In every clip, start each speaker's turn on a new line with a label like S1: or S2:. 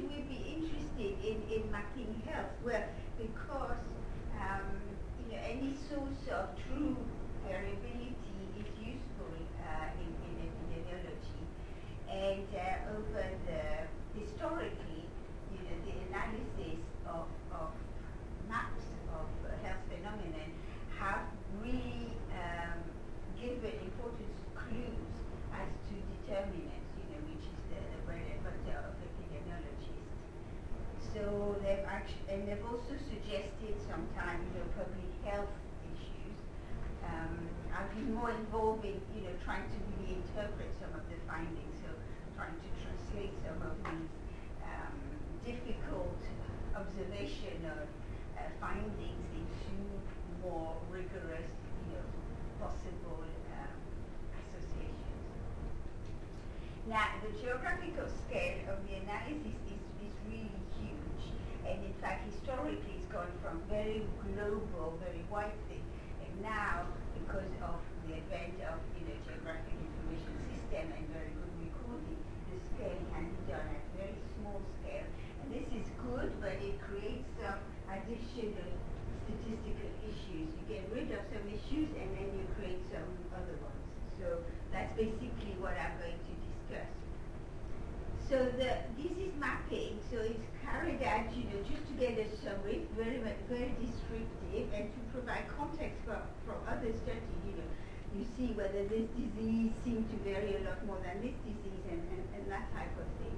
S1: should we be interested in mapping health? Well, because any source of true variability is useful in epidemiology, and over the historically, the analysis of maps of health phenomenon have really given important clues as to determinants, which is the bread and butter of epidemiologists. So they've also suggested sometimes, public health issues. I've been more involved in, trying to really interpret some of the findings, so trying to translate some of these difficult observational findings into more rigorous, possible associations. Now, the geographical scale of the analysis is really huge, and in fact, historically, it's gone from very global, very wide thing, and now, because of the advent of geographic information system and very good recording, the scale can be done at very small scale, and this is good, but it creates some additional statistical issues. You get rid of some issues and then you create some other ones. So that's basically what I'm going to discuss. So this is mapping, so it's carried out, just to get a summary, very descriptive, and to provide context for other studies, you see whether this disease seems to vary a lot more than this disease and that type of thing.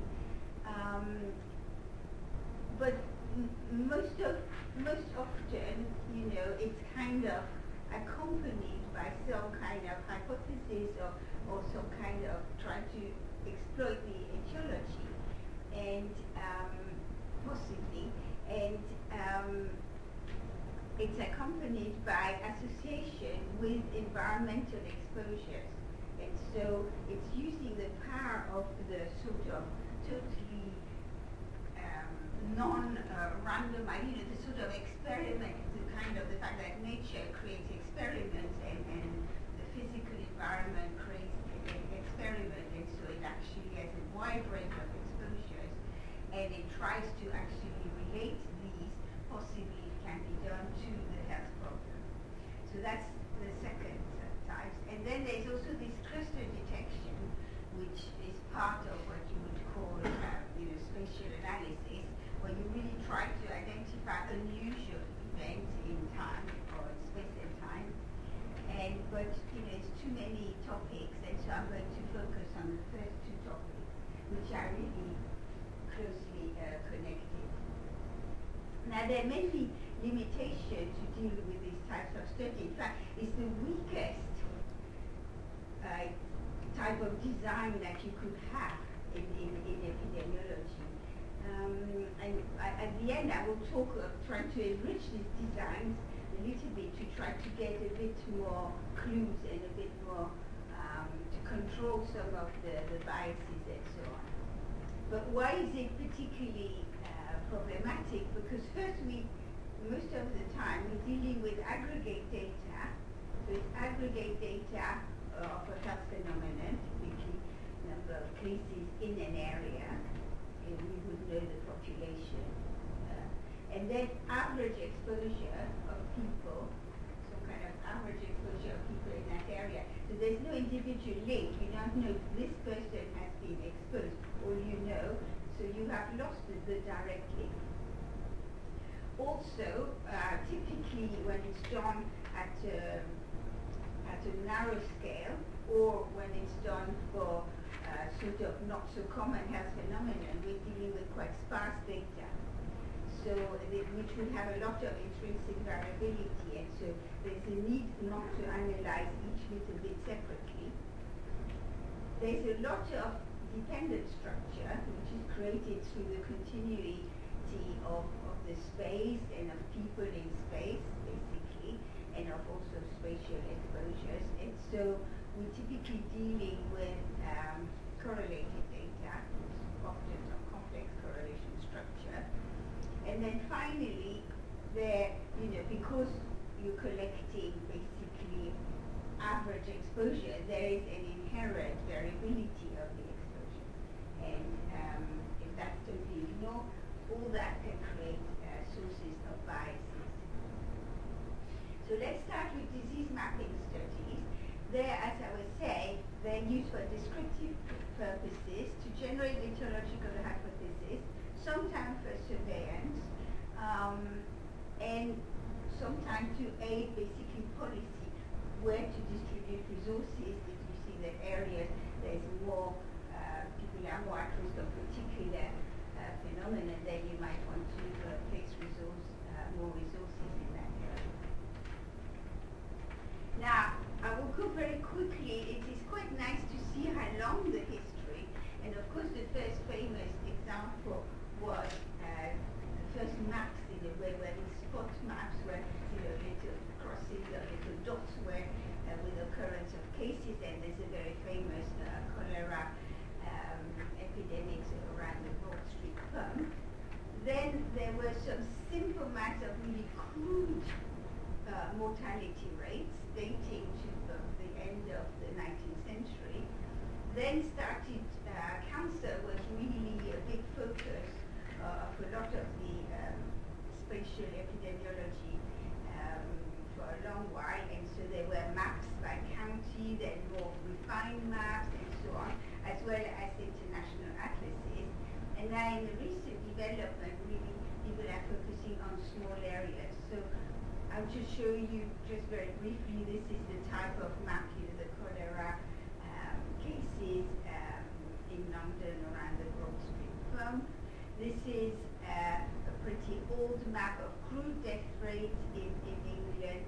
S1: But most often, it's kind of accompanied by some kind of hypothesis or some kind of trying to exploit the etiology, and possibly, and it's accompanied by association with environmental exposures, and so it's using the power of the sort of totally non-randomized, the sort of experiment, the fact that nature creates experiments and the physical environment creates an experiment, and so it actually has a wide range of exposures, and it tries to actually relate these, possibly it can be done to the health problem. So that's the second type. And then there's also this cluster detection, which is part of what you would call spatial analysis, where you really try to identify unusual events in time or in space and time. But it's too many topics, and so I'm going to focus on the first two topics, which are really closely connected. Now, there may be limitations to deal with these types of study. In fact, it's the weakest type of design that you could have in epidemiology. And at the end, I will talk of trying to enrich these designs a little bit to try to get a bit more clues and a bit more to control some of the biases and so on. But why is it particularly problematic? Because first, most of the time, we're dealing with aggregate data. So it's aggregate data of a health phenomenon, typically number of cases in an area, and we would know the population. And then average exposure of people, some kind of average exposure of people in that area. So there's no individual link. You don't know this person has been exposed, or so you have lost the direct link. Also, typically when it's done at a narrow scale, or when it's done for sort of not so common health phenomenon, we're dealing with quite sparse data. So, which will have a lot of intrinsic variability, and so there's a need not to analyze each little bit separately. There's a lot of dependent structure, which is created through the continuity of the space and of people in space, basically, and of also spatial exposures. And so we're typically dealing with correlated data, often some complex correlation structure. And then finally, because you're collecting basically average exposure, there is an inherent variability of the exposure. And if that's totally ignored, all that can create sources of biases. So let's start with disease mapping studies. There, as I was saying, they're used for descriptive purposes to generate etiological hypotheses, sometimes for surveillance, and sometimes to aid basically policy, where to distribute resources. If you see that areas there's more people are more at risk of particular phenomena, then you might want to place more resources in that area. Now, I will go very quickly. It is quite nice to see how long the history, and of course the first famous example was the first maps in a way where these spot maps were little crosses or little dots where with occurrence of cases, and there's a very famous cholera epidemics around the Broad Street Pump. Then there were some simple maps of really crude mortality rates dating to the end of the 19th century. Then started cancer was really a big focus of a lot of the spatial epidemiology for a long while, and so there were maps by county, then more refined maps and so on, as well as international atlases. And now in the recent development, really people are focusing on small areas. So I'll just show you just very briefly, this is the type of map, the cholera cases in London around the Broad Street Pump. This is a pretty old map of crude death rates in England.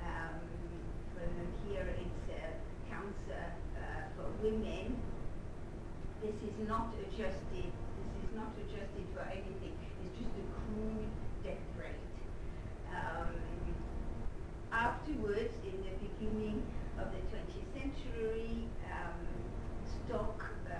S1: Here it's cancer for women. This is not adjusted. This is not adjusted for anything. It's just a crude death rate. Afterwards, in the beginning of the 20th century, Stock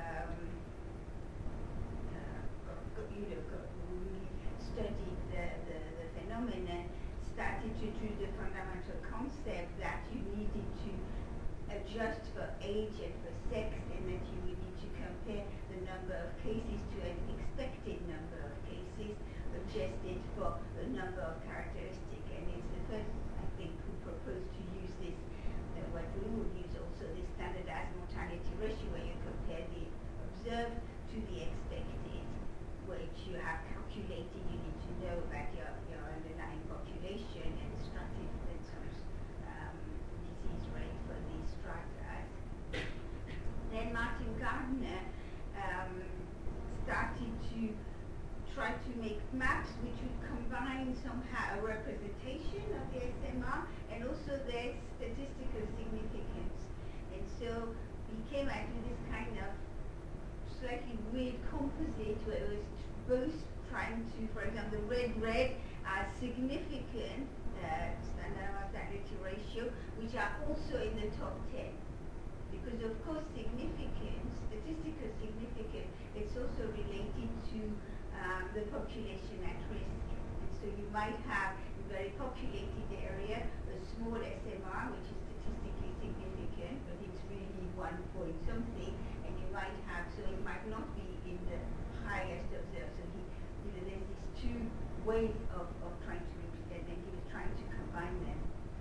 S1: really studied the phenomenon, started to do the fundamental concept that you needed to adjust for age and for sex, and that you would need to compare the number of cases to an expected number of cases, adjusted for the number of characteristics. And it's the first, I think, who proposed to use this, what we would use also, this standardized mortality ratio, where you compare the observed to the expected, which you have calculated. You need to know about your underlying population and stratified disease rate for these strata. Then Martin Gardner started to try to make maps which would combine somehow a representation of the SMR and also their statistical significance. And so he came out with this kind of slightly weird composite where it was both trying to, for example, the red are significant standard mortality ratio, which are also in the top 10. Because of course significance, statistical significance, it's also related to the population at risk. And so you might have a very populated area, a small SMR, which is statistically significant, but it's really 1 point something, and you might have, so it might not be in the highest observed. So there's these two ways of trying to represent, and he was trying to combine them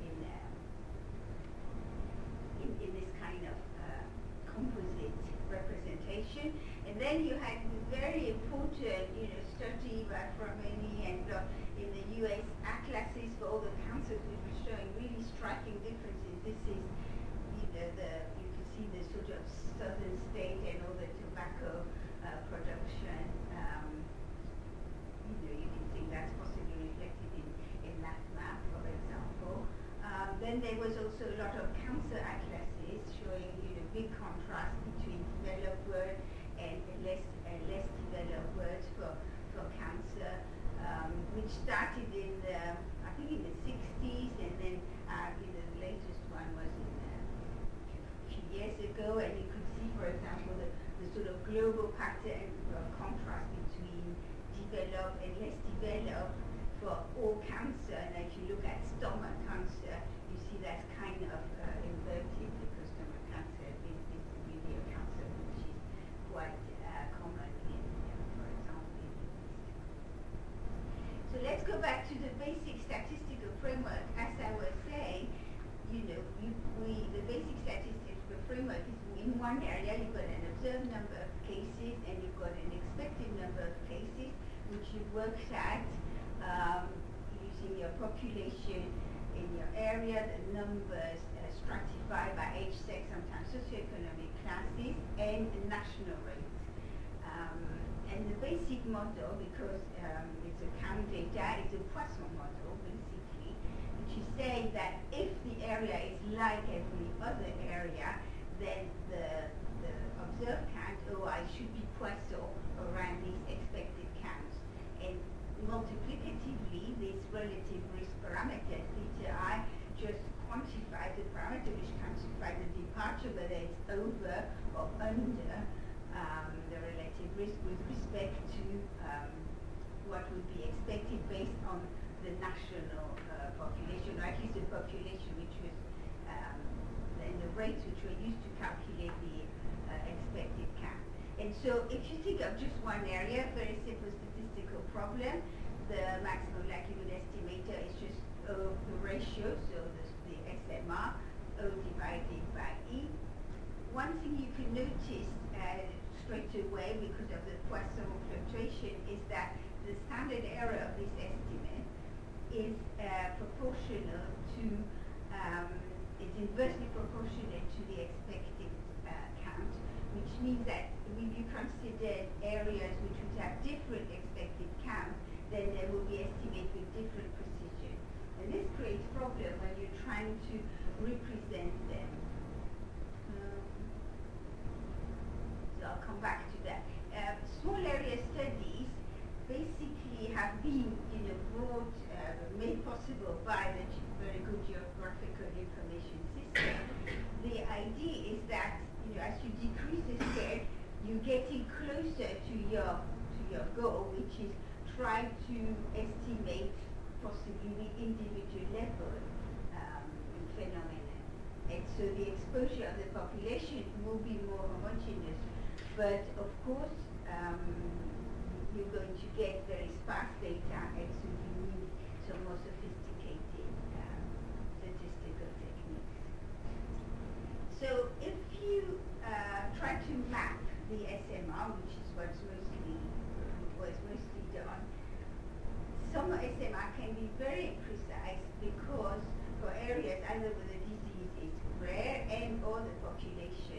S1: in this kind of composite representation. And then you had the very important, study by Fromeni and in the US atlases for all the cancers, which were showing really striking differences. This is, you can see the sort of southern state and all the tobacco production. You can think that's possibly reflected in that map, for example. Then there was also a lot of cancer atlases showing big contrast between developed world and less developed worlds for cancer, which started in the, I think in the 60s, and then the latest one was in a few years ago, and you could see, for example, the sort of global pattern of contrast between developed and less developed for all cancer. And if you look at stomach cancer, you see that kind of inverted back to the basic statistical framework, as I was saying, the basic statistical framework is in one area you've got an observed number of cases and you've got an expected number of cases, which you've worked at using your population in your area, the numbers stratified by age, sex, sometimes socioeconomic classes, and the national rate. And the basic model, because it's a count data, it's a Poisson model, basically, which is saying that if the area is like every other area, then the observed count, OI, should be Poisson around these expected counts. And multiplicatively, this relative risk parameter, theta I, just quantify the parameter which quantifies the departure, whether it's over or under the relative risk with respect to what would be expected based on the national population, or at least the population which was, and the rates which were used to calculate the expected count. And so if you think of just one area, very simple statistical problem, the maximum likelihood estimator is just O, the ratio, so the SMR, O divided by E. One thing you can notice straight away because of the Poisson fluctuation is that the standard error of this estimate is proportional to, it's inversely proportional to the expected count, which means that if you consider areas which would have different expected counts, then they will be estimated with different precision. And this creates problem when you're trying to represent them. So I'll come back to that. Small area studies basically have been brought, made possible by the very good geographical information system. The idea is that as you decrease the scale, you're getting closer to your goal, which is try to estimate possibly the individual level phenomenon. And so the exposure of the population will be more homogeneous. But of course, you're going to get very sparse data, and so you need some more sophisticated statistical techniques. So if you try to map the SMR, which is was mostly done, some SMR can be very precise because for areas either where the disease is rare and or the population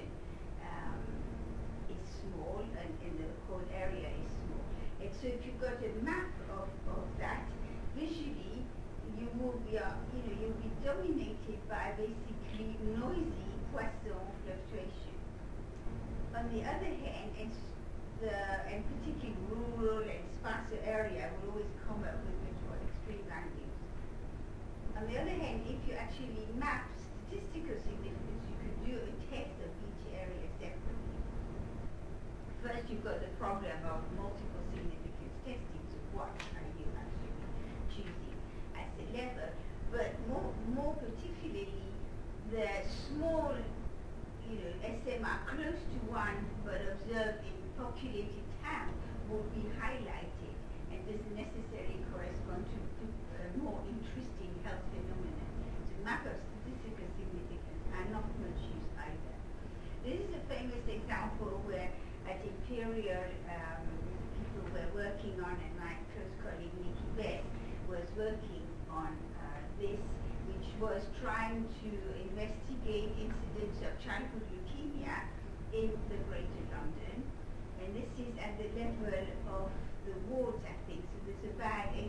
S1: is small and the whole area is small. And so if you've got a map of that, visually you will be you'll be dominated by basically noisy Poisson fluctuation. On the other hand, and particularly rural and sparser area will always come up with much more extreme values. On the other hand, if you actually map statistical significance, you could do a test of each area separately. First, you've got the problem of multiple significance testing, so what are you actually choosing as a level? But more particularly, the small SMR close to 1 but observed in populated town will be highlighted and doesn't necessarily correspond to more interesting health phenomena. So map of statistical significance are not much used either. This is a famous example where at Imperial people were working on, and my close colleague Nikki Beth was working on this, which was trying to investigate incidents of childhood leukemia in the Greater London. And this is at the level of the wards, I think. So there's about 800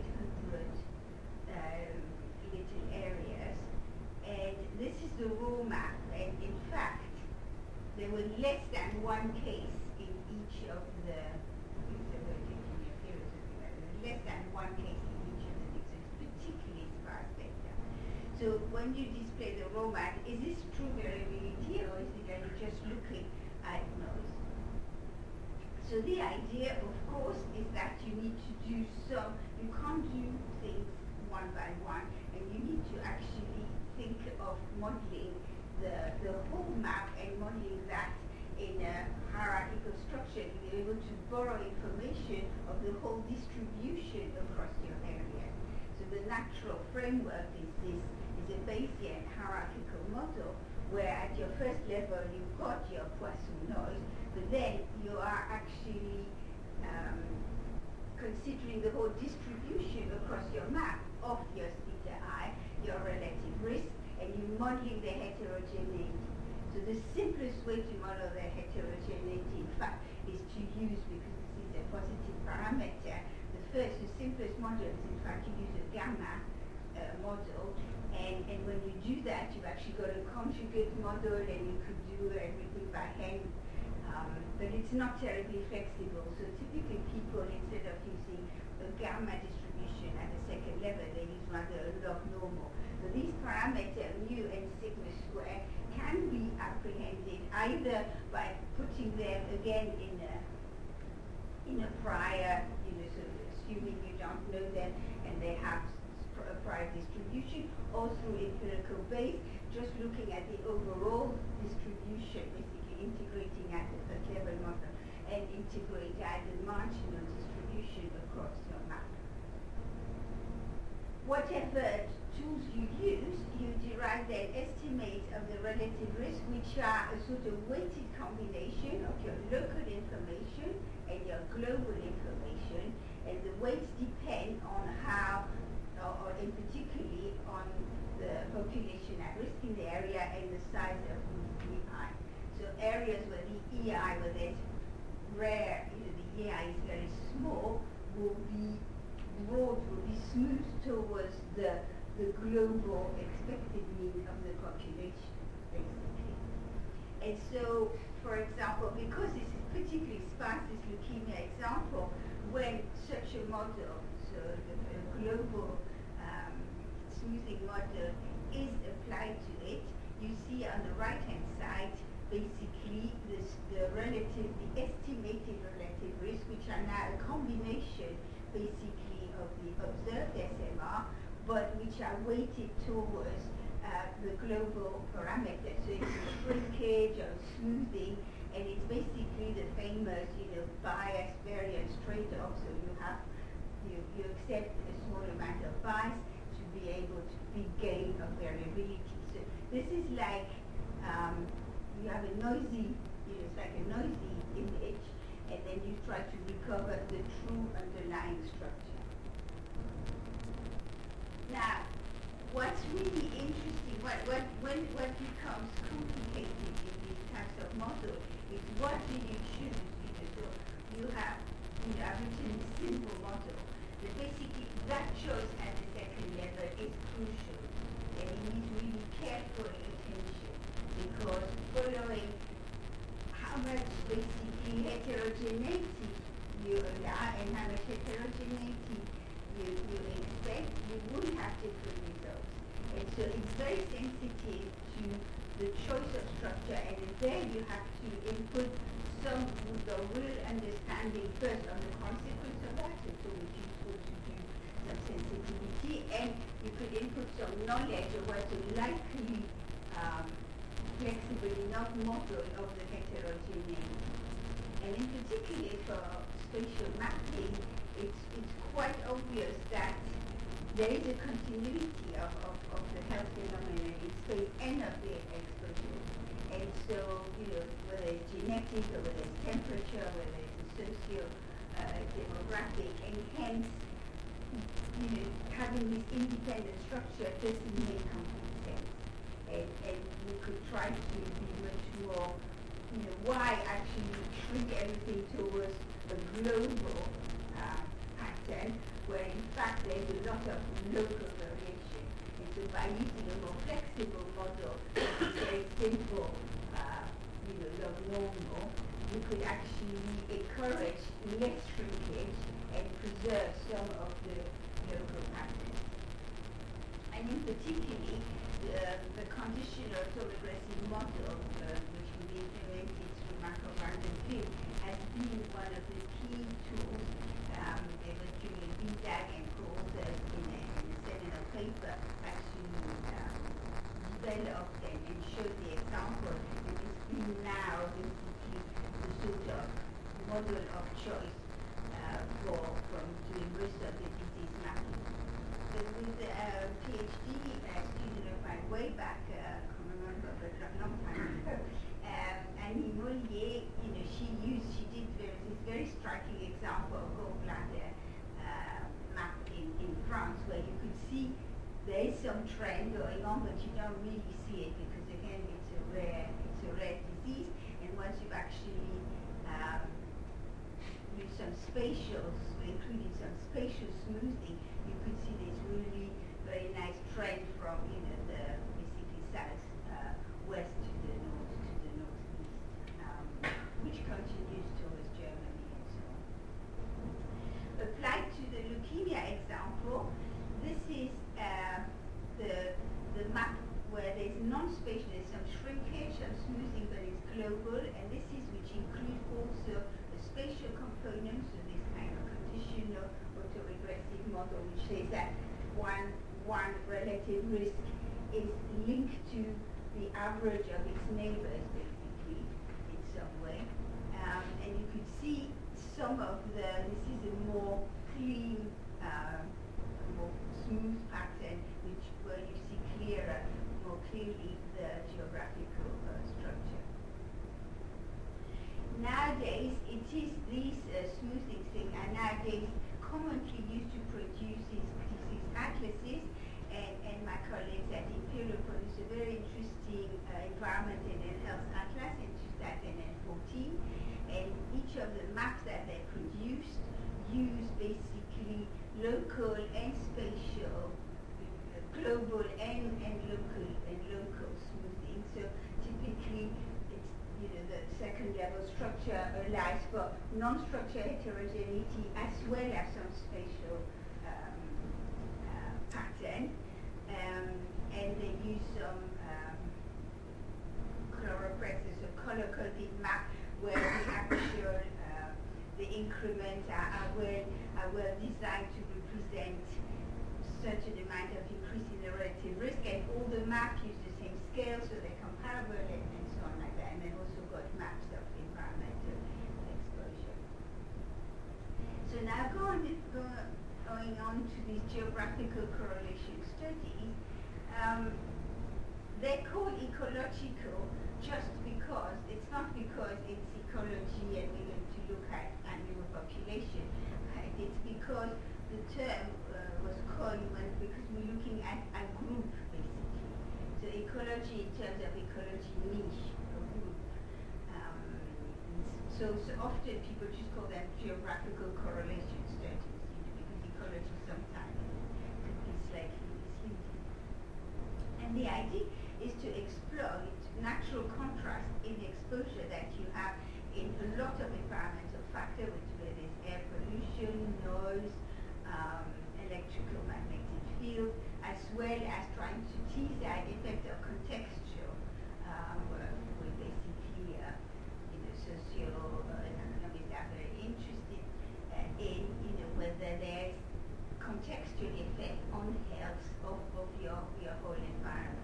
S1: little areas. And this is the raw map. And in fact, there were less than one case in each of the, less than one case in each of the things. So it's particularly sparse data. So when you display the raw map, is this true variability or is it that you're just looking at noise? So the idea, of course, is that you need to do some, you can't do things one by one, and you need to actually think of modeling the whole map and modeling that in a hierarchical structure to be able to borrow information of the whole distribution across your area. the natural framework is a Bayesian hierarchical model where at your first level you've got your Poisson noise, but then you are actually considering the whole distribution across your map of your theta I, your relative risk, and you're modeling the heterogeneity. So the simplest way to model the heterogeneity, in fact, is to use, because this is a positive parameter, the simplest model is in fact to use a gamma model, and when you do that, you've actually got a conjugate model, and you could do everything by hand, but it's not terribly flexible. So typically people, instead of using a gamma distribution at the second level, they use rather a log normal. So these parameters, mu and sigma square, can be apprehended either by putting them again in a prior, so assuming you don't know them and they have a prior distribution, or through empirical Bayes, just looking at the overall distribution, basically integrating at the first level model and integrate at the marginal distribution across your map. Whatever tools you use, you derive an estimate of the relative risk, which are a sort of weighted combination of your local information and your global information, and the weights depend on how, or in particularly on the population at risk in the area and the size of the EI. So areas where the EI, where there's rare, the EI is very small, will be broad, will be smooth towards the global expected mean of the population, basically. And so, for example, because this is particularly sparse, this leukemia example, when such a model, so a global smoothing model is applied to it, you see on the right-hand side, basically, the estimated relative risk, which are now a combination, basically, of the observed SMR, but which are weighted towards the global parameters. So it's a shrinkage or smoothing, and it's basically the famous, bias variance trade-off. So you accept a small amount of bias to be able to big gain of variability. So this is like you have a noisy, it's like a noisy image, and then you try to recover the true underlying structure. Now, what's really interesting, what becomes complicated in these types of models is what do you choose? So you have, I've written a simple model, but basically that choice at the second level is crucial, and it needs really careful attention, because following how much basically heterogeneity you allow and how much heterogeneity you expect, you will have different results. And so it's very sensitive to the choice of structure, and there you have to input some real understanding first on the consequence of that, and so it's useful to do some sensitivity, and you could input some knowledge of what's a likely flexible enough model of the heterogeneity. And in particular for spatial mapping, it's quite obvious that there is a continuity of the health phenomenon in space and of the exposure. And so, whether it's genetic or whether it's temperature, whether it's a socio-demographic, and hence, having this independent structure doesn't make complete sense. And we could try to be much more, why actually shrink everything towards a global pattern, where in fact there's a lot of local variation. And so by using a more flexible model, very simple, log normal, you could actually encourage less shrinkage and preserve some of the local patterns. And in particular, the conditional autoregressive model, which will be implemented through Markov random field, has been one of the key tools. There was Julian Bidag and co-authors in a seminal paper actually developed and showed the example, and it's been now basically the sort of model of choice from doing most of the disease mapping. So we trend going on, but you don't really see it because again it's a rare disease. And once you've actually used some including some spatial smoothing, you could see this really very nice trend from the basically south west to the northeast, which continues towards Germany and so on. Applied to the leukemia example, this is the map where there's non-spatial, there's some shrinkage, some smoothing, but it's global, and this is which includes also the spatial components of this kind of conditional autoregressive model, which says that one relative risk is linked to the average of its neighbors, basically, in some way. And you could see some of this is a more clean, more smooth pattern, where you see more clearly the geographical structure. Nowadays, it is these smoothing things are nowadays commonly used to produce these disease atlases, and my colleagues at Imperial produced a very interesting environment and health atlas in 2014, and each of the maps that they produced use basically local and spatial, global and local smoothing. So typically, it's the second level structure allows for non-structure heterogeneity as well as some spatial pattern, and they use some chloropexes, a color-coded map where the actual the increments are well designed to represent certain amount of increase in the relative risk, and all the maps use the same scale, so they're comparable and so on like that. And they've also got maps of environmental exposure. So now going on to these geographical correlation studies, they're called ecological just because it's not because it's ecology and we're going to look at animal population. It's because the term was coined because we're looking at a group, basically. So ecology in terms of ecology niche, a group. So often people just call them geographical correlation studies, because ecology sometimes can be slightly misleading. And the idea is to exploit natural contrast in exposure that you have in a lot of environmental factors, where there's air pollution, noise, electrical magnetic field, as well as trying to tease out effect of contextual work, where basically socio-economists are very interested in whether there's contextual effect on health of your whole environment.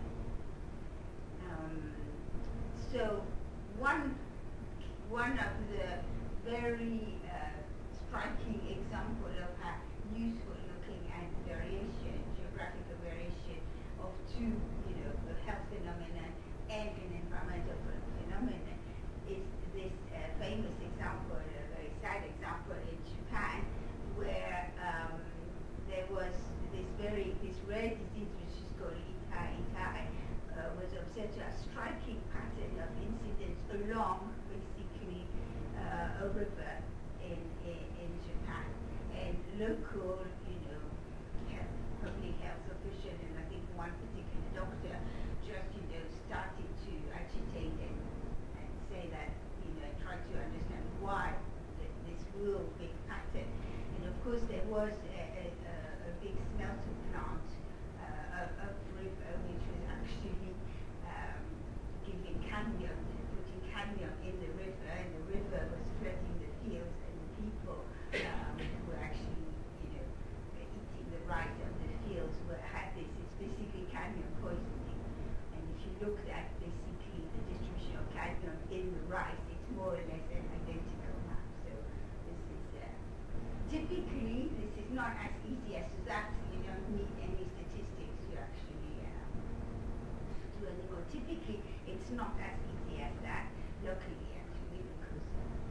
S1: So one of the very striking example of how useful looking at variation, geographical variation of two, a health phenomenon and an environmental phenomenon is this famous example, a very sad example in Japan, where there was this rare disease which is called Itai, was observed to a striking pattern of incidence along basically a river in Japan, and local public health officials, and I think one particular doctor just started to agitate and say that try to understand why this real big pattern. And of course there was a big smelter plant upriver which was actually giving cadmium, putting cadmium in the river, and the river was flooding the fields, and the people were actually eating the rice of the fields had this. It's basically cadmium poisoning, and if you looked at basically the distribution of cadmium in the rice, it's more or less an identical map. So this is typically this is not as easy as that. You don't need any statistics to actually do anymore. Typically, it's not as easy as that. Luckily, actually, because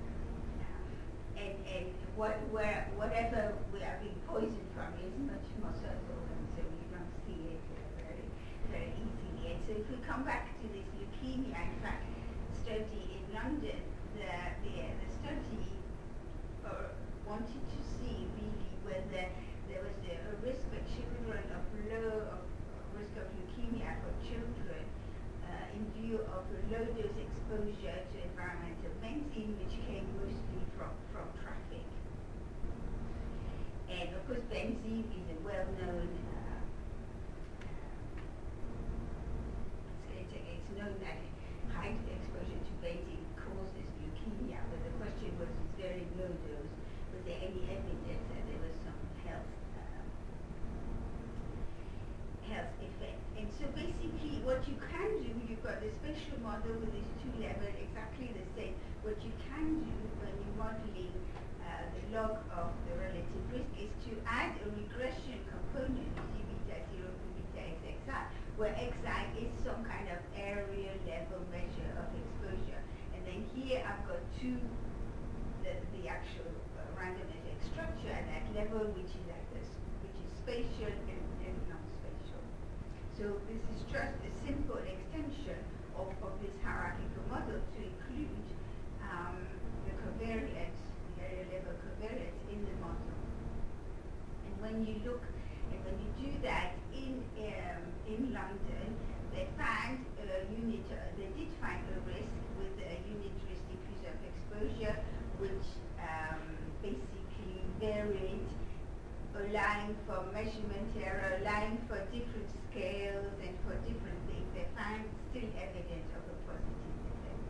S1: and whatever we are being poisoned from is much more subtle, and so you don't see it very come back to this leukemia, in fact, study in London, the study wanted to see really whether there was a risk for children of risk of leukemia for children in view of a low dose exposure to environmental benzene, which came mostly from traffic. And of course, benzene is a well-known it's known that high exposure to benzene causes leukemia, but the question was, it's very low dose. Was there any evidence that there was some health effect? And so basically, what you can do, you've got the spatial model with these two levels, exactly the same. What you can do when you're modeling the log of the relative risk is to add a regression component, you see beta 0 to beta xi, where xi is some kind of area level measure of exposure. And then here I've got the actual random effect structure at that level, which is like this, which is spatial and non-spatial. So this is just a simple extension of this hierarchical model to include the covariance, the area level covariance in the model. And when you look, and when you do that in London, they found they did find a risk with a unit risk decrease of exposure, which basically varied, allowing for measurement error, allowing for different scales and for different things. They found still evidence of a positive effect.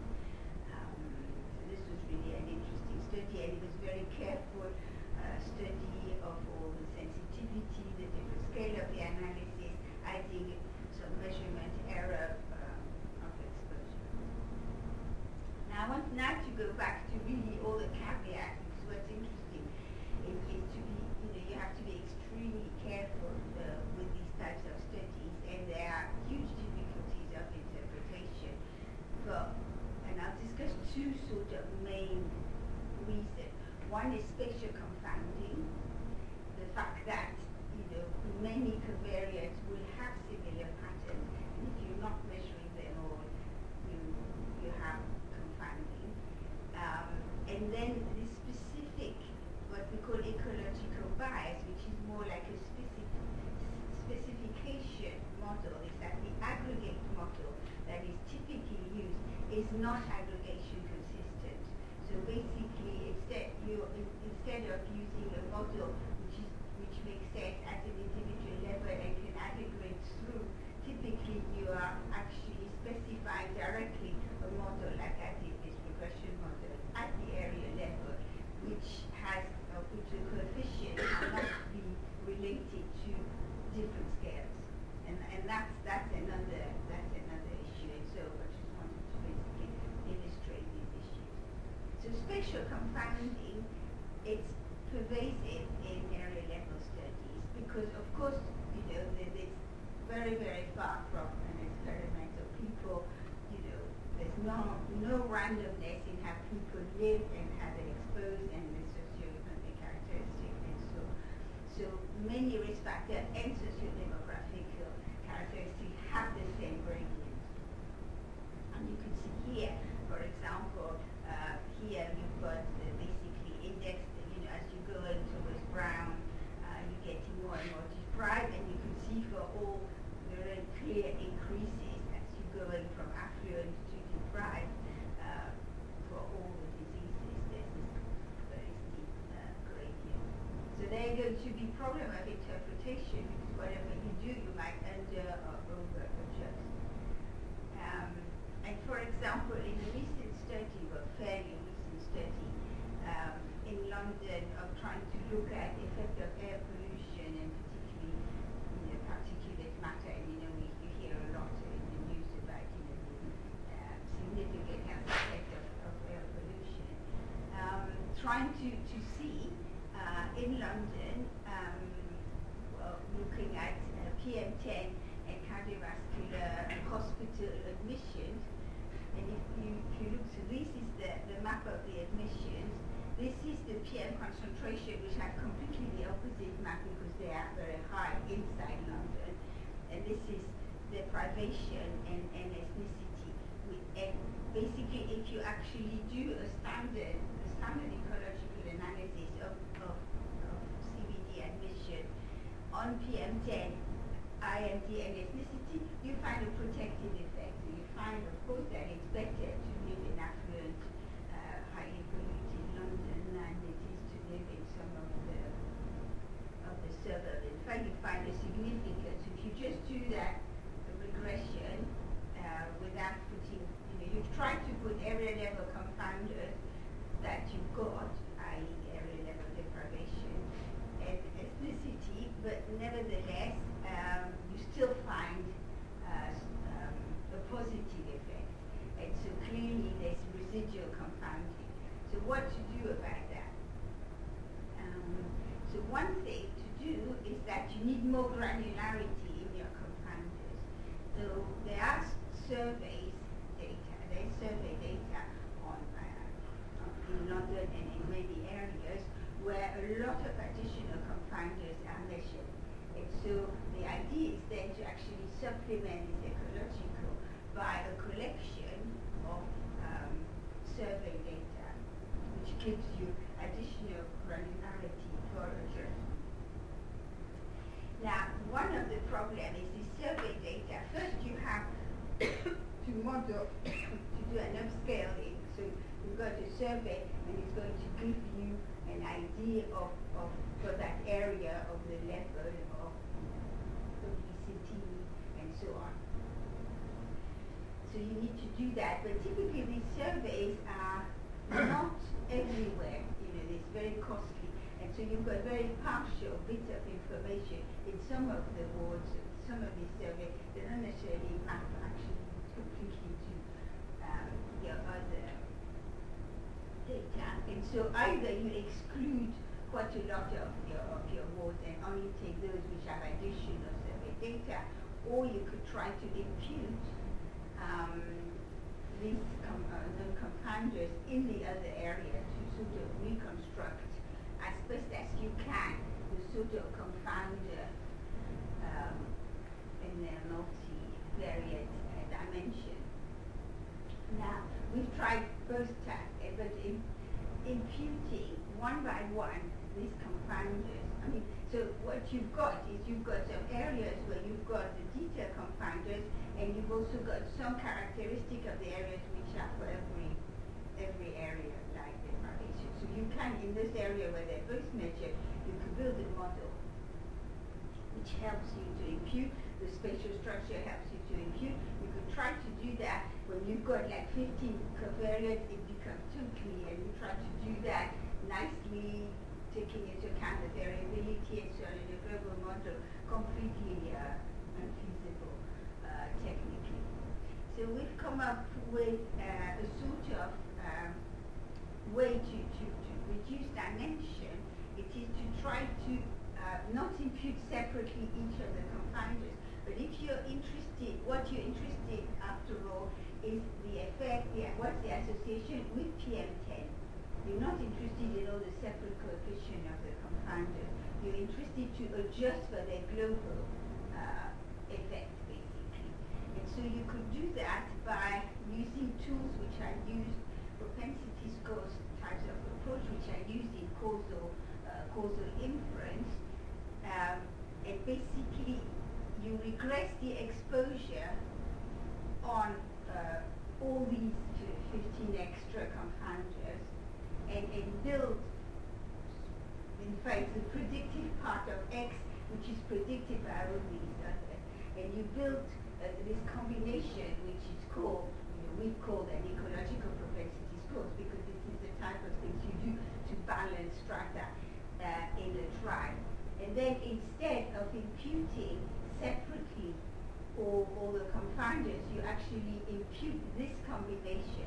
S1: So this was really an interesting study, and it was very careful study of all the sensitivity, the different scale of the analysis, adding some measurement error of exposure. Now I want now to go back to really all the caveats, because what's interesting is to be, you have to be extremely careful with these types of studies, and there are huge difficulties of interpretation. And I'll discuss two sort of main reasons. One is spatial confounding, the fact that many covariates will have similar patterns, and if you're not measuring them all, you have confounding. And then the specific, what we call ecological bias, which is more like a specification model, is that the aggregate model that is typically used is not aggregation consistent. So basically, instead of using a model which makes sense at an individual level and can aggregate through, typically you are actually specifying directly a model like I did this regression model at the area level, which the coefficients must be related to different scales, and that's another issue. And so I just wanted to basically illustrate these issues. So spatial confounding, it's pervasive in area level studies because, of course, it's very, very far from an experimental. People, there's no randomness in how people live and how they're exposed and the socioeconomic characteristics, and so many risk factors and sociodemographic characteristics have the same gradient. And you can see here, for example, here you've got basically indexed, as you go into with brown, you're getting more and more deprived, and you can see for all very clear increases as you go in from affluent to deprived for all the diseases. There's this very steep gradient. So there are going to be problem of interpretation, because whatever you do, you might under or over adjust. And for example, in a recent study, a fairly recent study in London, of trying to look at the effect of air pollution and particularly particulate matter, and you hear a lot in the news about the significant health effect of air pollution. Trying to see in London, looking at PM10 and cardiovascular and hospital admissions. And if you look, so this is the map of the admissions. This is the PM concentration, which have completely the opposite map because they are very high inside London. And this is deprivation and you actually do a standard ecological analysis of CBD admission on PM10, IMD and ethnicity, you find a protective effect. So you find, of course, that it's better to live in affluent, highly polluted London than it is to live in some of the suburbs. In fact, you find a significance. If you just do that regression without putting, you've tried to put area level confounders that you've got, i.e. area level deprivation and ethnicity, but nevertheless, you still find a positive effect. And so clearly there's residual confounding. So what to do about that? So one thing to do is that you need more granularity in your confounders. So there are survey data on in London and in many areas where a lot of additional confounders are measured. And so the idea is then to actually supplement this ecological by a collection of survey data, which gives you additional granularity for adjustment. Now, one of the problems is the survey data. First, you have to model, to do an upscaling. So you've got a survey, and it's going to give you an idea of for that area of the level of obesity and so on. So you need to do that, but typically these surveys are not everywhere. It's very costly, and so you've got very partial bits of information in some of the wards, some of these surveys. They don't necessarily map actually completely to your other data, and so either you exclude quite a lot of your wards and only take those which have additional survey data, or you could try to impute these non-confounders in the other area to sort of reconstruct as best as you can the sort of confounder in their multivariate dimension. Now, we've tried both tasks, but imputing one by one these confounders. So what you've got is you've got some areas where you've got the detailed confounders, and you've also got some characteristic of the areas which are for every area, like deprivation. So you can, in this area where they're both measured, you can build a model which helps you to impute. The spatial structure helps you to impute. You could try to do that when you've got like 15 covariates, it becomes too clear, and you try to do that nicely, taking into account the variability and so on in a global model, completely unfeasible technically. So we've come up with a sort of way to reduce dimension. It is to try to not impute separately each of the confounders, but if you're interested, what you're interested after all is the effect, what's the association with PM10. You're not interested in all the separate coefficients of the confounder. You're interested to adjust for their global effect, basically. And so you could do that by using tools which are used, propensity scores types of approach, which are used in causal inference. And basically, you regress the exposure on all these 15 extra confounders, and build, in fact, the predictive part of X, which is predicted by all these others. And you build this combination, which is called, we call them ecological propensity scores, because this is the type of things you do to balance strata in a tribe. And then instead of imputing separately all the confounders, you actually impute this combination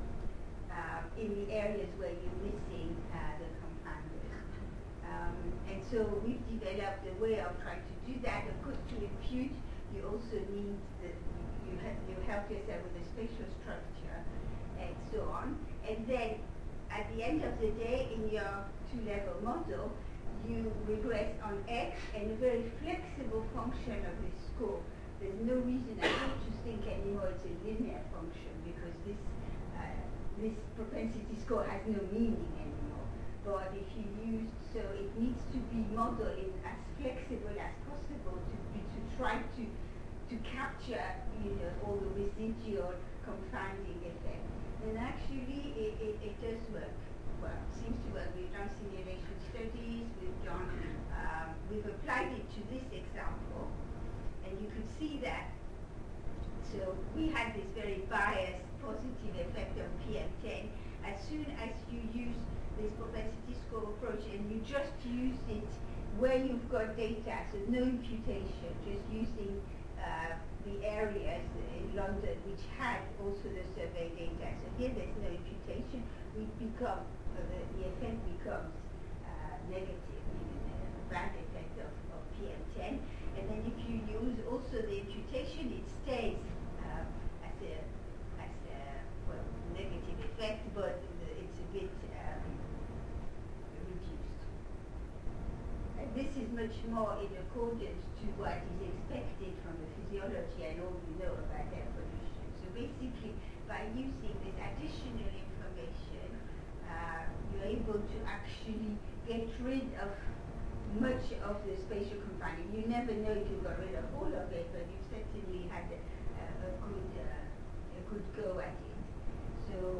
S1: in the areas where you're missing the confounders. And so we've developed a way of trying to do that. Of course, to impute, you also need you help yourself with the spatial structure and so on. And then at the end of the day, in your two-level model, you regress on X and a very flexible function of this score. There's no reason at all to think anymore it's a linear function, because this this propensity score has no meaning anymore. But if you use, so it needs to be modeled in as flexible as possible to try to capture, all the residual confounding effects. And actually, it does work. Well, it seems to work. We've done simulation studies. We've applied it to this example, and you could see that. So we had this very biased positive effect of PM10. As soon as you use this propensity score approach and you just use it where you've got data, so no imputation, just using the areas in London which had also the survey data. So here there's no imputation. The effect becomes negative, a bad effect of PM10. And then if you use also the imputation, it stays as a negative effect, but it's a bit reduced. And this is much more in accordance to what is expected from the physiology and all we know about air pollution. So basically, by using this additional information, you're able to actually get rid of much of the spatial confinement. You never know if you got rid of all of it, but you certainly had a good go at it. So,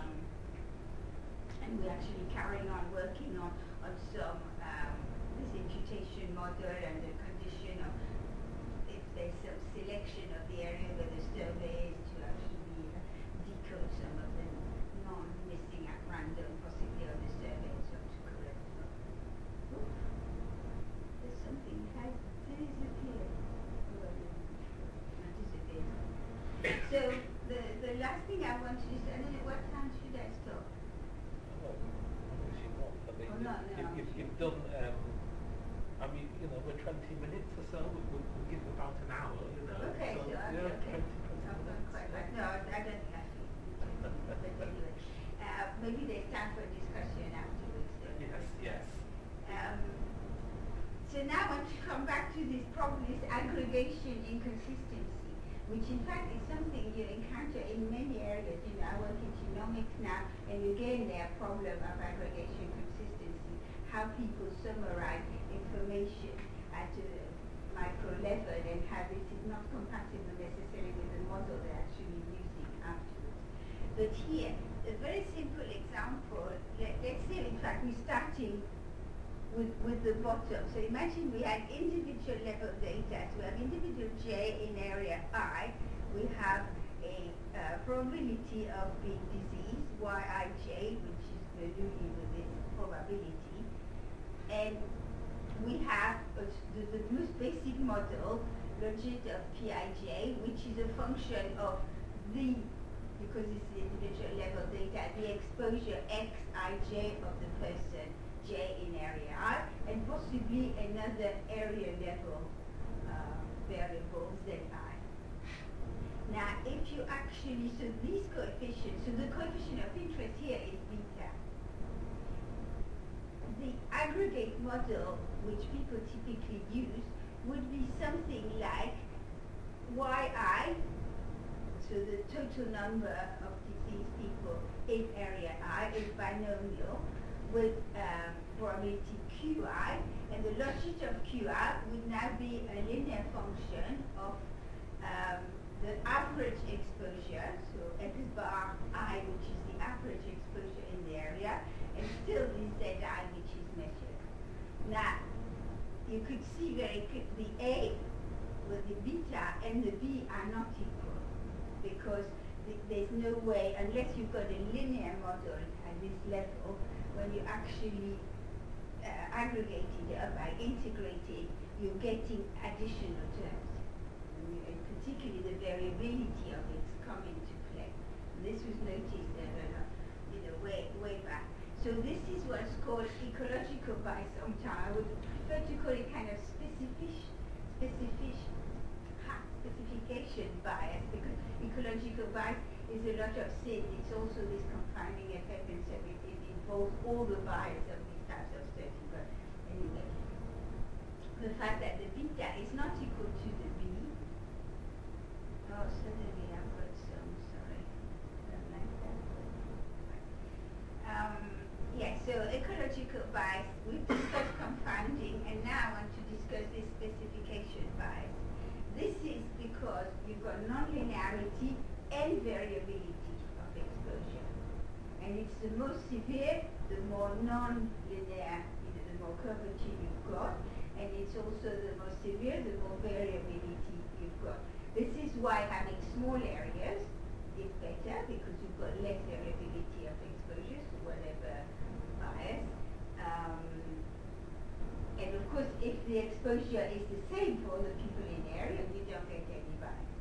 S1: and we're actually carrying on working on some this imputation model and the condition of if there's some selection of the area where the survey is to actually decode some of the non-missing at random, possibly on the survey, so to correct them. There's something has disappeared. So the last thing I want to say, I don't know what time should I stop?
S2: You've done, we're 20 minutes or so, we'll give about an hour,
S1: Okay, so okay. I'm not quite right. No, I don't think I should. But anyway, maybe there's time for discussion afterwards.
S2: Yes.
S1: So now I want to come back to this problem, this aggregation inconsistency, which in fact is something you encounter in many areas. I work in genomics now, and again there are problems of aggregation consistency, how people summarize information at a micro level and how this is not compatible necessarily with the model they're actually using afterwards. But here, a very simple example, let's say in fact we're starting with the bottom. So imagine we had individual level data. So we have individual J in area I. We have a probability of being disease, Yij, which is alluding with this probability. And we have the most basic model, logit of Pij, which is a function of because it's the individual level data, the exposure Xij of the person, J in area I, and possibly another area level variable Zi. Now, if you actually, so these coefficients, so the coefficient of interest here is beta. The aggregate model, which people typically use, would be something like Yi, so the total number of diseased people in area I is binomial, with probability Qi, and the logit of Qi would now be a linear function of the average exposure, so X bar I, which is the average exposure in the area, and still the Zi, which is measured. Now, you could see very quickly the A with the beta and the B are not equal, because there's no way, unless you've got a linear model at this level, when you actually aggregate it up by integrating, you're getting additional terms. And particularly the variability of it come into play. This was noticed way back. So this is what's called ecological bias sometimes. I would prefer to call it kind of specification bias, because ecological bias is a lot of sin. It's also this confining effect, and so it involves all the bias of these types of studies. But anyway, the fact that the beta is not equal to the B. Oh, suddenly I've got some, sorry, don't like that. the more severe, the more non-linear, the more curvature you've got, and it's also the more severe, the more variability you've got. This is why having small areas is better, because you've got less variability of exposures to whatever bias. And of course, if the exposure is the same for all the people in the area, you don't get any bias.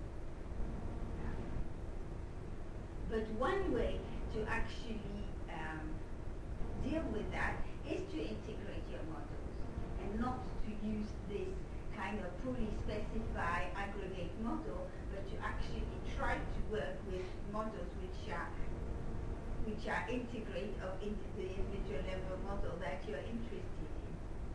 S1: But one way to actually deal with that is to integrate your models and not to use this kind of fully specified aggregate model, but to actually try to work with models which are integrate of into the individual level model that you're interested in.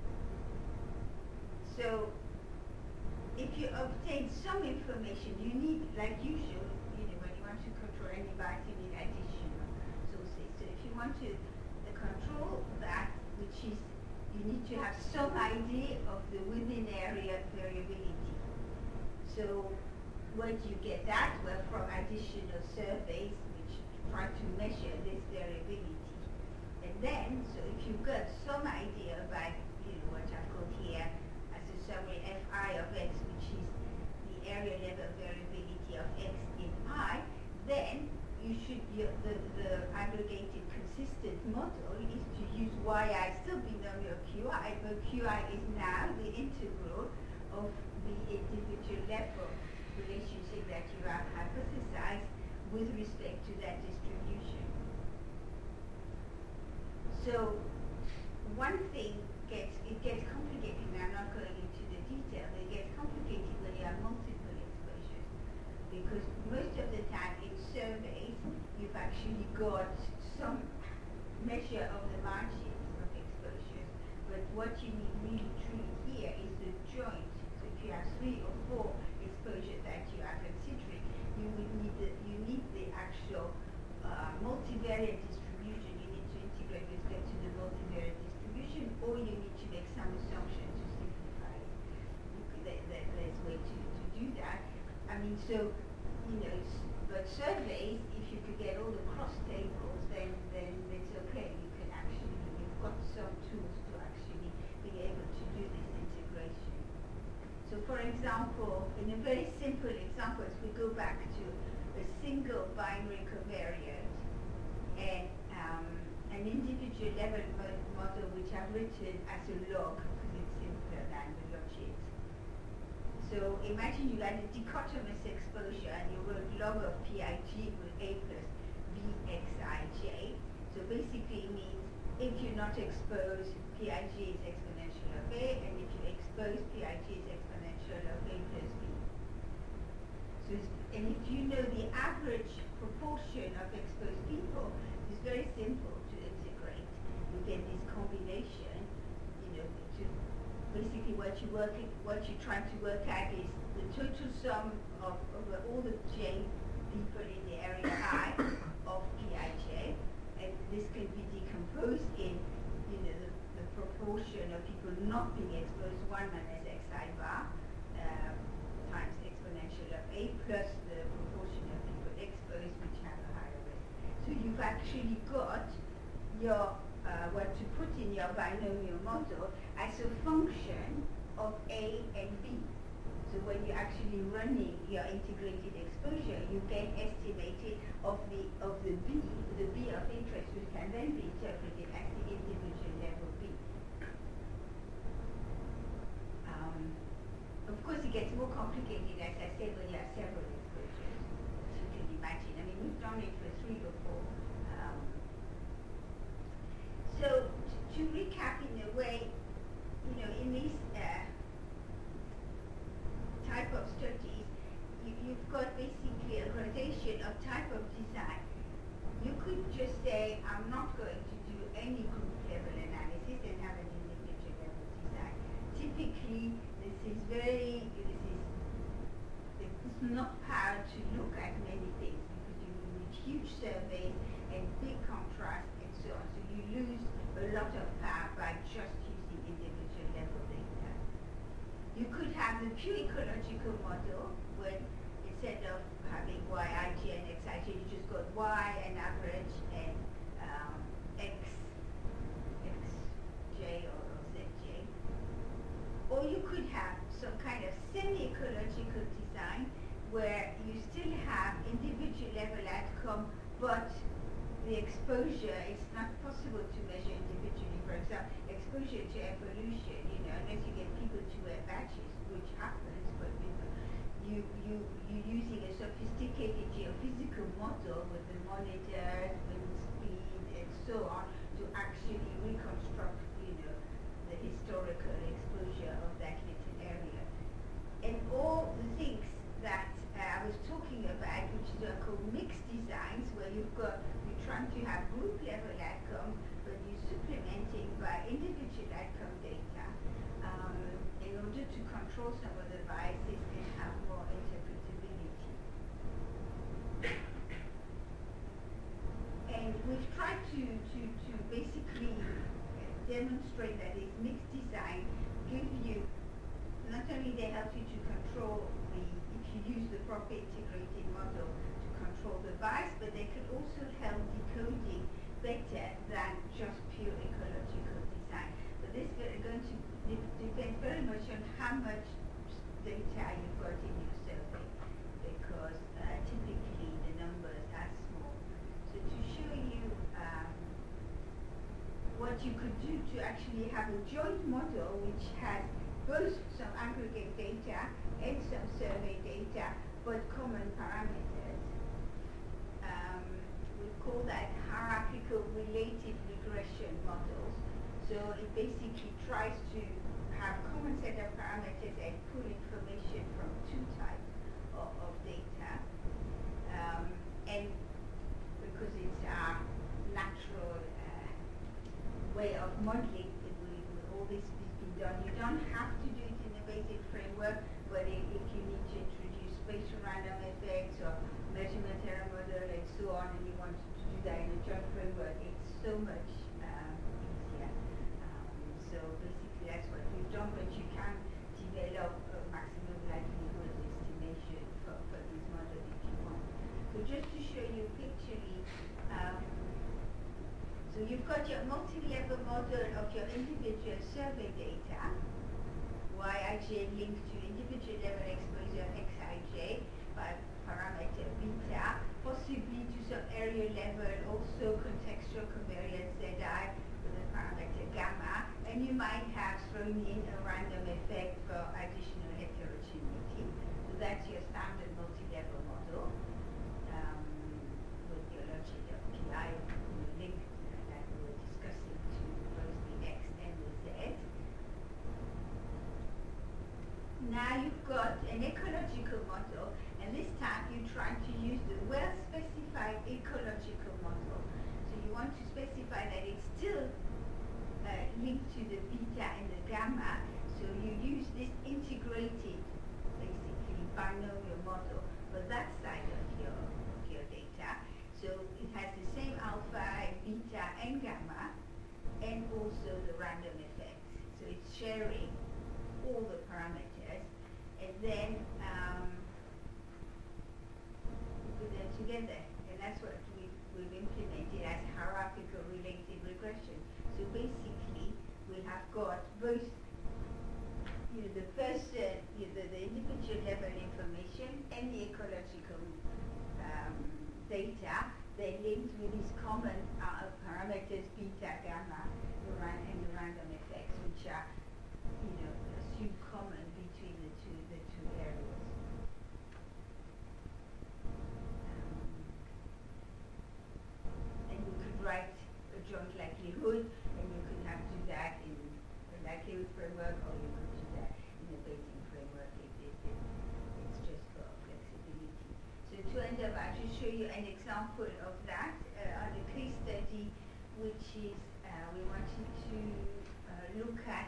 S1: So if you obtain some information, you need, like usual, when you want to control any bias, you need additional sources. So if you want to control that, which is, you need to have some idea of the within area variability. So where do you get that? Well, from additional surveys which try to measure this variability. And then, so if you've got some idea about, what I've got here as a summary Fi of x, which is the area level variability of x in I, then you should, the aggregated consistent model is to use yi, still binomial qi, but qi is now the integral of the individual level relationship that you have hypothesized with respect to that distribution. So one thing gets complicated, and I'm not going into the detail, but it gets complicated when you have multiple exposures. Because most of the time in surveys, you've actually got some measure of the margins of exposures. But what you need really truly here is the joint. So if you have 3 or 4 exposures that you are considering, you need the actual multivariate distribution. You need to integrate with respect to the multivariate distribution, or you need to make some assumption to simplify it. There's a way to do that. I mean, so, but surveys, if you could get all the cross tables, then it's okay. You can actually, you've got some tools to actually be able to do this integration. So for example, in a very simple example, if we go back to a single binary covariate and an individual level model which I've written as a log, because it's simpler than the logit. So imagine you had a dichotomous exposure and you wrote log of PIG with A plus BXIJ. So basically it means if you're not exposed, PIG is exponential of A, and if you expose, PIG is exponential of A plus B. So and if you know the average proportion of exposed people, it's very simple to integrate. You get this combination, to basically what you're trying to work at is the total sum of over all the J people in the area I of PIJ, and this can be decomposed in the proportion of people not being exposed, 1 minus xi bar times exponential of A plus the proportion of people exposed which have a higher risk. So you've actually got your what to put in your binomial model as a function of A and B. So when you're actually running your integrated exposure, you get estimated of the B, the B of interest, which can then be interpreted as the individual level B. Of course, it gets more complicated, as I said, when you have several exposures. As you can imagine. I mean, we've done it for 3 or 4. So to recap in a way, in these type of studies, you've got basically a gradation of type of design. You could just say, I'm not going to do any group level analysis and have an individual level design. Typically, it's not powered to look at many things because you need huge surveys and big contrast and so on. So you lose a lot of power by just using individual level data. You could have the pure ecological model when instead of having yij and xij, you just got y and average and have some kind of semi-ecological design where you still have individual level outcome, but the exposure is not possible to measure individually. For example, exposure to air pollution, unless you get people to wear badges, which happens, but you're using a sophisticated geophysical model with the monitors, wind speed, and so on to actually reconstruct, the historical exposure of that little area. And all the things that I was talking about, which are called mixed designs, where you're trying to have group level outcome, but you're supplementing by individual outcome data in order to control some of the biases and have more interpretability. And we've tried to basically demonstrate that this mixed design gives you, not only they help you to control if you use the proper integrated model to control the bias, but they can also help decoding better than just pure ecological design. But this is going to depend very much on how much data you've got in your survey, because typically the numbers are small. So to show you what you could do to actually have a joint model which has both some aggregate data and some survey data, but common parameters. We call that hierarchical related regression models. So it basically tries to have common set of parameters and pull information from two types of data. And because it's our natural way of modeling, all this has been done. You don't have to do it in a basic framework, but if you need to introduce spatial random effects or measurement error model and so on, and you want to do that in a joint framework, it's so much easier. So basically that's what we've done, but you can develop a maximum likelihood estimation for this model if you want. So just to show you pictorially, so you've got your multi-level model of your individual survey data, Yij linked to individual level exposure Xij by parameter beta, possibly to some area level, also contextual covariance Zi with the parameter gamma, and you might have thrown in a random effect for additional heterogeneity. So that's your standard multi-level model with your logic of Pi linked that we were discussing to both the X and the Z. Now you've got an ecological model, and this time you're trying to use the well-specified ecological model. So you want to specify that it's still linked to the beta and the gamma, so you use this integrated, basically, binomial model for that side of your data. So it has the same alpha, beta, and gamma, and also the random effects. So it's sharing all the parameters, and then put them together. And that's what we've implemented as hierarchical related regression. So basically, we have got both the first, the individual level information and the ecological data. They're linked with these common parameters, beta, gamma, and the random effects, which are assumed common between the two areas. And we could write a joint likelihood, and you could do that in a likelihood framework, or you could do that in a Bayesian framework if it's just for flexibility. So to end up, I'll just show you an example of that on a case study, which is we wanted to look at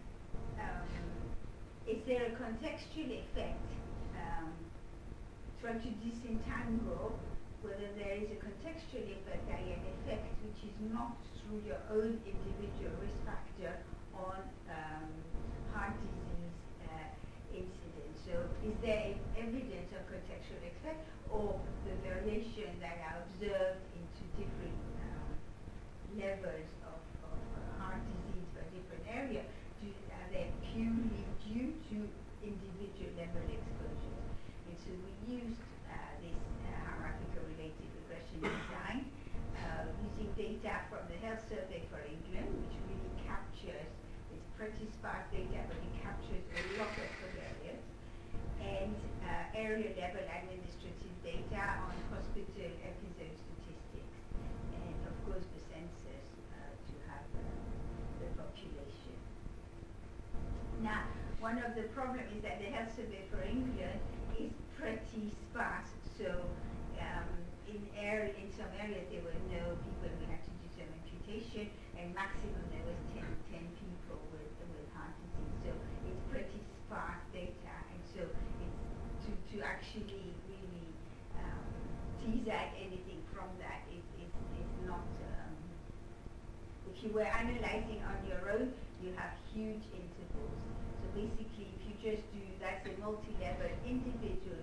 S1: is there a contextual effect, trying to disentangle whether there is a contextual effect, i.e. an effect which is not through your own individual risk factor on heart disease incidence. So is there evidence of contextual effect, or the variation that are observed into different levels of heart disease for different areas, are they purely due to so we used this hierarchical related regression design using data from the Health Survey for England, which really captures, it's pretty sparse data, but it captures a lot of areas, and area level administrative data on hospital episode statistics, and of course the census to have the population. Now, one of the problems is that the Health Survey for England is pretty sparse, so in some areas there were no people, we had to do some imputation, and maximum there was 10 people with heart disease, so it's pretty sparse data, and so it's to actually really tease out anything from that is not, if you were analyzing on your own, you have huge intervals. So basically, if you just do, that's a multi-level individual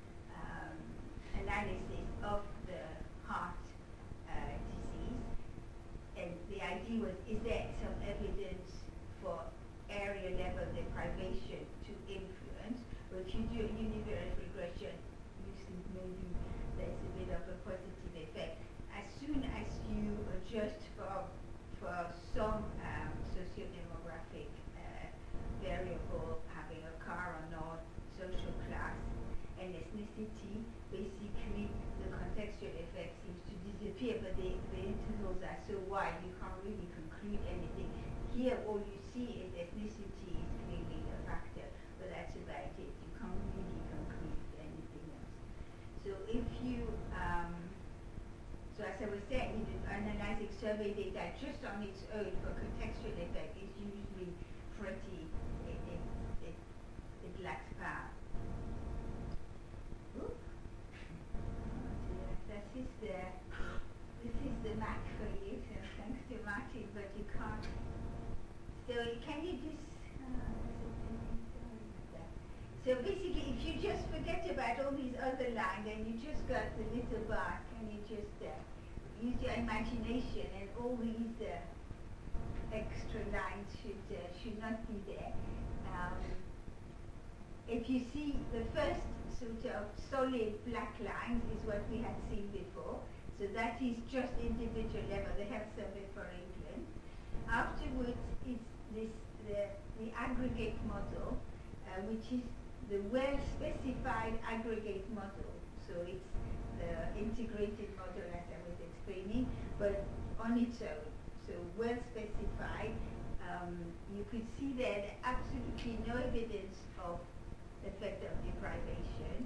S1: analysis of the heart disease. And the idea was, is there some evidence for area level deprivation to influence? But if you do a univariate regression, you see maybe there's a bit of a positive effect. As soon as you adjust for some socio-demographic variable, having a car or not, social class, and ethnicity, basically the contextual effect seems to disappear, but the intervals are so wide you can't really conclude anything. Here all you see is ethnicity is clearly a factor, but that's about it. You can't really conclude anything else. So if you, so as I was saying, analyzing survey data just on its own for contextual effect is usually pretty, it lacks power. Oop. This is the Mac for you, so thanks to Martin, but you can't. So can you just, so basically if you just forget about all these other lines and you just got the little bar, can you just use your imagination, and all these extra lines should not be there. If you see the first sort of solid black lines is what we had seen before. So that is just individual level, the Health Survey for England. Afterwards, it's the aggregate model, which is the well-specified aggregate model. So it's the integrated model as I was explaining, but on its own. So well-specified. You could see there absolutely no evidence of effect of deprivation.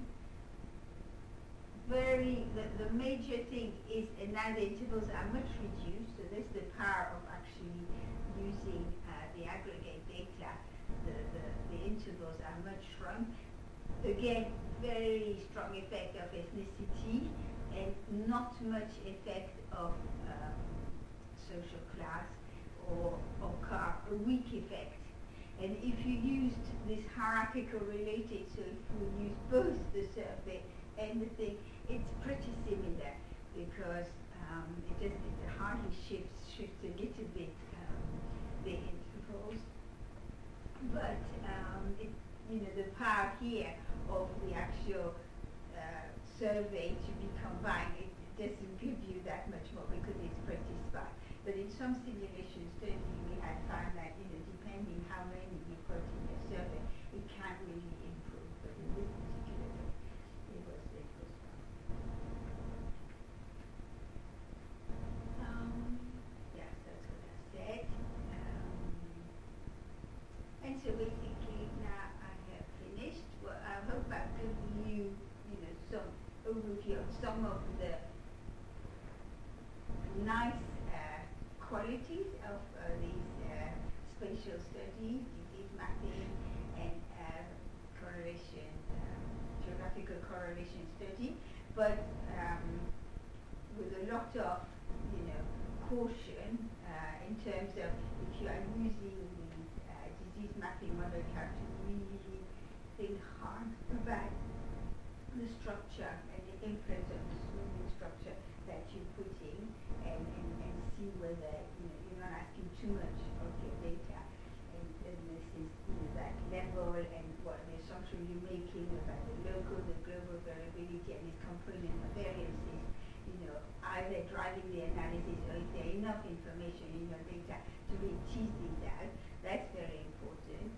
S1: The major thing is, and now the intervals are much reduced, so that's the power of actually using the aggregate data. The intervals are much shrunk. Again, very strong effect of ethnicity, and not much effect of social class or car, a weak effect. And if you used this hierarchical related, so if we use both the survey and the thing, it's pretty similar, because it hardly shifts a little bit the intervals. But the power here of the actual survey to be combined, it doesn't give you that much more because it's pretty sparse. But in some simulations, certainly we had found that, depending how many you put in your survey, it can really improve. But in this particular case, it was yes, that's what I said. And so basically now I have finished. Well, I hope I've given you, some overview of some of the nice qualities of these spatial studies, disease mapping, and correlation, geographical correlation study, but with a lot of, caution in terms of if you are using these disease mapping models, you have to really think hard about the structure and the influence of the smoothing structure that you put in, and see whether you're not asking too much of your data, and this is that level and what the assumption you're making about the low local, the global variability and its component of variances, either driving the analysis or if there is enough information in your data to really tease these out. That's very important.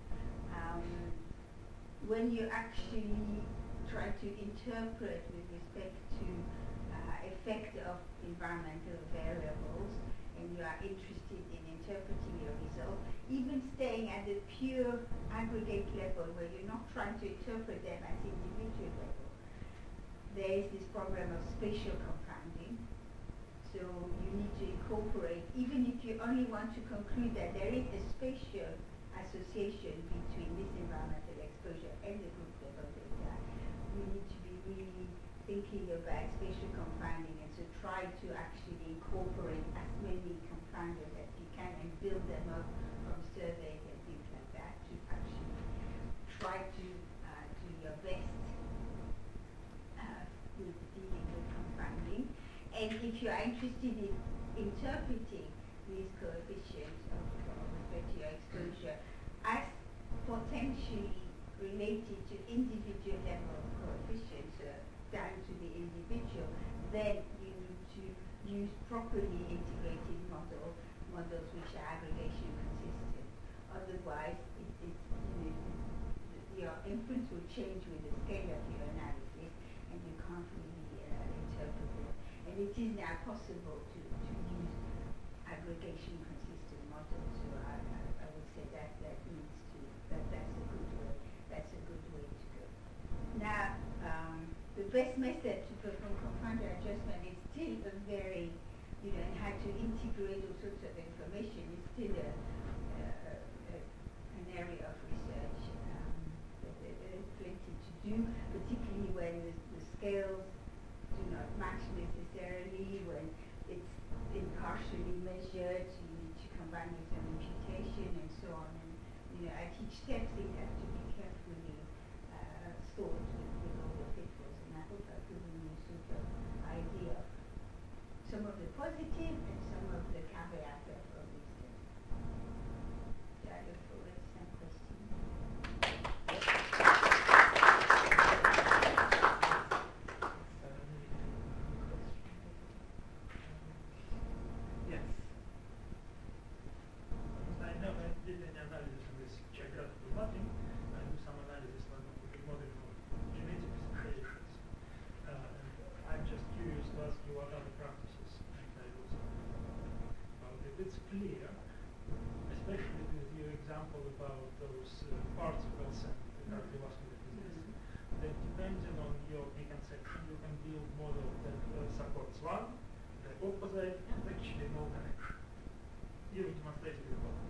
S1: When you actually try to interpret with respect to effect of environmental variables, and you are interested in interpreting your results, even staying at the pure aggregate level where you're not trying to interpret them at individual level, there is this problem of spatial confounding. So you need to incorporate, even if you only want to conclude that there is a spatial association between this environmental exposure and the group level data, you need to be really thinking about spatial confounding, and so try to actually incorporate as many confounders as you can and build them up from surveys and things like that to actually try to do your best with dealing with confounding. And if you are interested in interpreting these coefficients of respect to your exposure as potentially related to individual level coefficients down to the individual, then you need to use properly integrated models which are aggregation consistent. Otherwise, your inference will change with the scale of your analysis, and you can't really interpret it. And it is now possible to use aggregation consistent models. So I would say that's a good way. That's a good way to go. Now, the best method to perform confounder adjustment is still a very, and how to integrate all sorts of information is still an area of research that there is plenty to do, particularly when the scales do not match necessarily, when it's impartially measured, so you need to combine with some imputation and so on. And at each step, things have to be carefully thought with all the pitfalls. And I hope I've given you sort of idea of some of the positive and some of the caveats of these things. So I look forward to some questions.
S2: Yes.
S3: I never did any analysis of this geographical mapping. I do some analysis on the model for genetic predictions. I'm just curious to ask you what other practices I was about it. It's clear, especially with your example about those particles and the cardiovascular disease, that depending on your preconception, you can build model that supports one, the opposite, and actually no connection. Even demonstrated with one.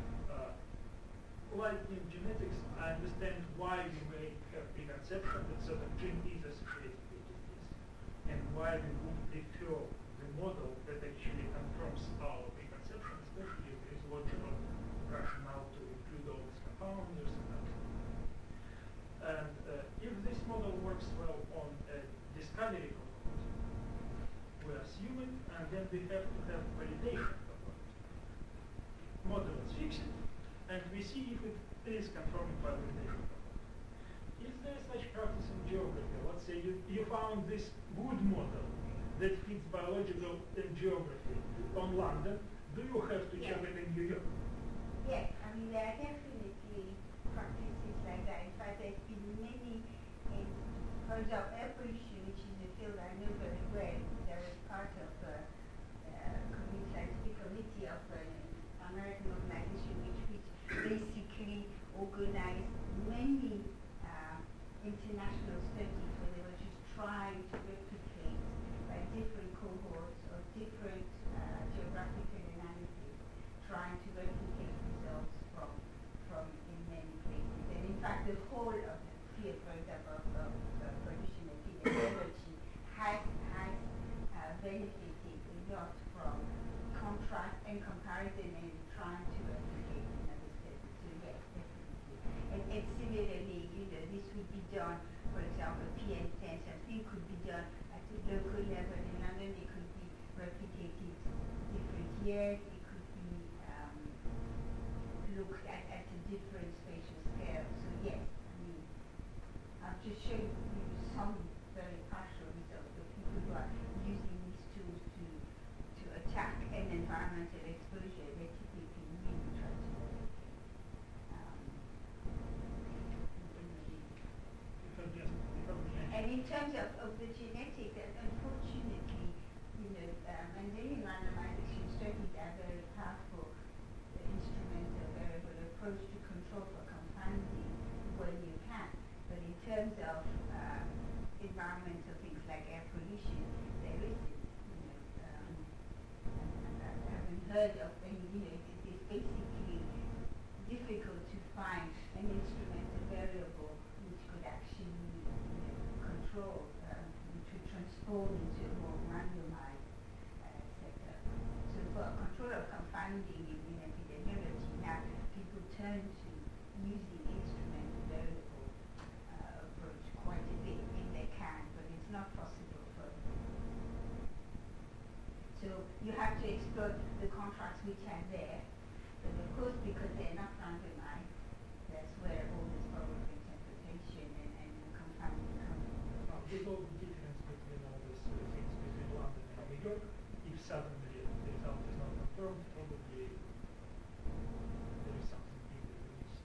S3: Like in genetics, I understand why we make a preconception that certain gene is associated with disease, and why we would prefer the model that actually confirms our preconception, especially if there is logical rationale to include all these confounders and that. And if this model works well on a discovery component, we assume it, and then we have to have validation component. Model is fixed, and we see if it is confirmed by validation component. Is there such practice in geography? Let's say you found this good model that fits biological and geography on London. Do you have to check it in New York?
S1: Yes, I mean there are definitely practices like that. In fact, there's been many, for example, air pollution, which is a field I know very well. There was part of a scientific committee of an American organization which basically organized many international studies where they were just trying to replicate by different cohorts or different geographical analysis, trying to replicate results from in many places. And in fact, the whole of the field, for example, of pollution and epidemiology has benefited a lot from contrast and comparison and trying to replicate another study. So yes, definitely. And similarly, this would be done, for example, PM10, something could be done at a local level in London. It could be replicated different years. It could be looked at a different spatial scale. So yes, I mean, I've just shown you terms of the genetics, and unfortunately, Mendelian randomization studies are very powerful instruments, a variable approach to control for confounding when you can. But in terms of environmental things like air pollution, there isn't. And I haven't heard of any. It's basically difficult to find an instrument, a variable, which could actually control, which would transform into a more randomized setup. So for control of confounding in epidemiology, now people turn to using instrument variable approach quite a bit if they can, but it's not possible for everyone. So you have to exploit the contracts which are there, but of course because they're not randomized, that's where all this problem of interpretation and confounding comes in.
S3: There's no difference between all these things between London and New York. If suddenly the result is not confirmed, probably there is something big that we miss.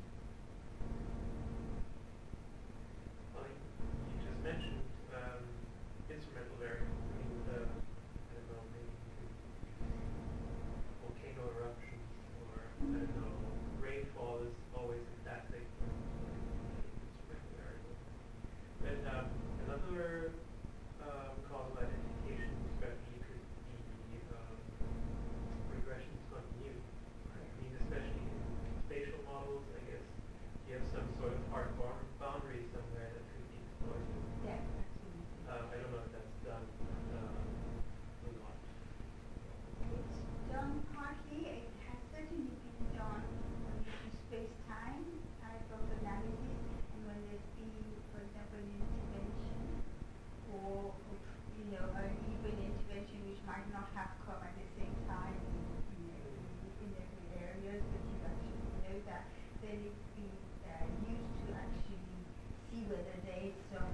S2: Well, you just mentioned instrumental variables. I mean, I don't know, maybe you could use volcano eruptions, or I don't know, rainfall is always a classic instrumental variable. But another causal identification strategy could be regression continuity. I mean, especially in spatial models, I guess you have some sort of hard boundary somewhere that could be exploited.
S1: Yeah, absolutely.
S2: I don't know if that's done or not.
S1: It's done partly. It has certainly been done on the space-time type of analysis, and when there's been, for example, an intervention or an even intervention which might not have come at the same time in every area, but you actually know that, then it's been used to actually see whether there is some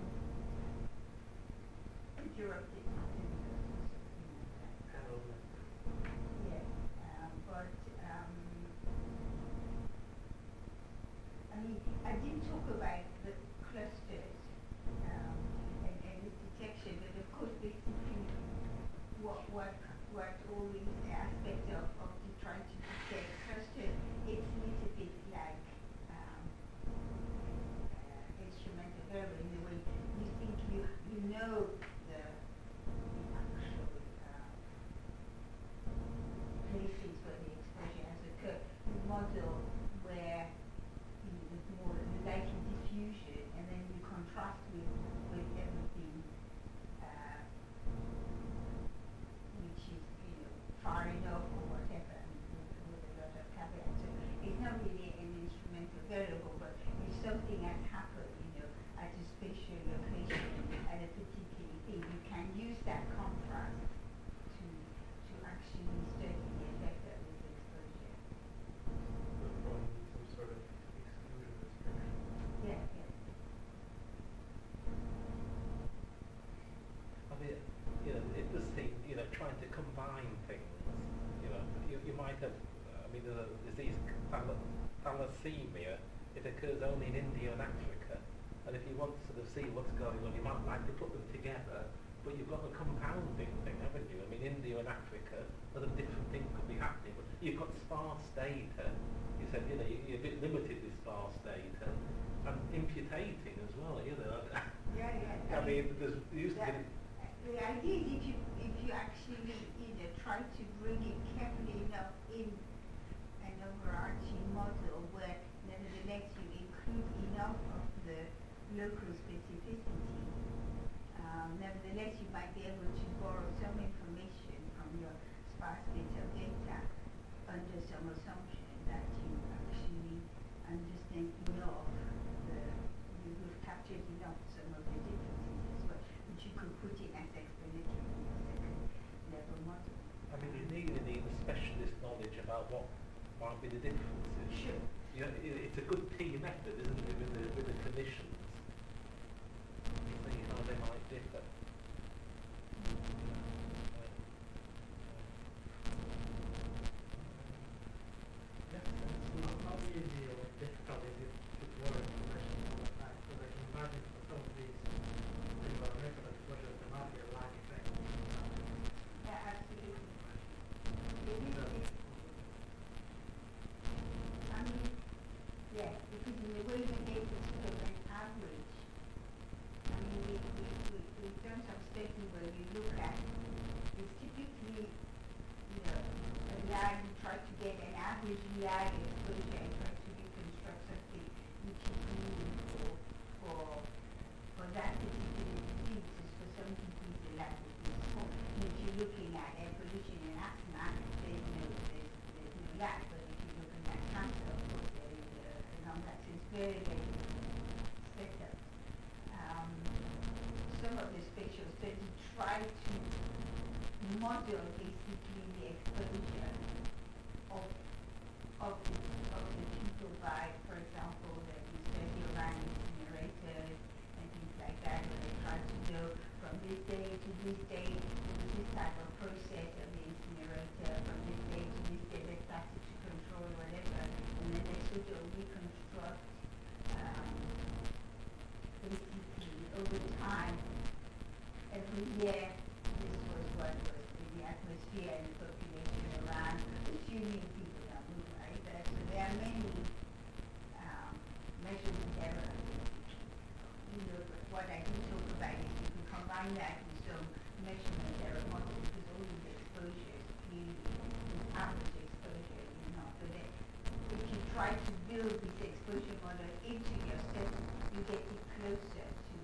S1: interrupted activity or something like that.
S2: Panel method.
S1: Yes, but I mean, I didn't talk about the clusters and its detection, but of course, basically, what all these aspects of trying to detect clusters, it's a little bit like instrumental variable in the way you think you know the actual places where the exposure has occurred. You model where there's more likely diffusion, and then you contrast with everything which is far enough or whatever, with a lot of caveats. So it's not really an instrumental variable, but if something has happened, at a spatial location at a particular thing, you can use that contrast to actually study the effect of this exposure.
S2: So probably some sort of exclusion restriction.
S1: Yeah.
S4: I mean, it does seem, trying to combine things, you might have, the disease thalassemia, it occurs only in India and Africa, and if you want to sort of see what's going on, you might like to put them together, but you've got the compounding thing, haven't you? I mean, India and Africa, other different things could be happening, but you've got sparse data. You said, you're a bit limited with sparse data, and imputating as well,
S1: Yeah.
S4: I mean, there's used to be...
S1: The idea is if you actually try to bring it carefully enough in an overarching model where nevertheless you include enough of the local specificity, nevertheless you might be able to borrow some information from your sparse bit of data under some assumption that you actually understand enough, you've captured enough some of the differences as well, which you could put in as explanatory in your second level model.
S4: I mean, you need a specialist knowledge about what might be the differences.
S1: Sure.
S4: It's a good key method, isn't it, with the clinicians, to see how they might differ.
S5: How easy or difficult is it to warrant questions on the fact? Because I can imagine for some of these environmental
S1: model basically the exposure of the people by, for example, the study around incinerators and things like that, where they try to know from this day to this day, this type of process of the incinerator, from this day to this day, let's pass it to control, whatever, and then they sort of reconstruct basically over time, every year, this was what was in the atmosphere and the population around, assuming people don't move, right? So there are many measurement errors. You know, but what I do talk about is you can combine that with some measurement error model because all of the exposures clearly is average exposure, you know. But then if you try to build this exposure model into your study, you get it closer to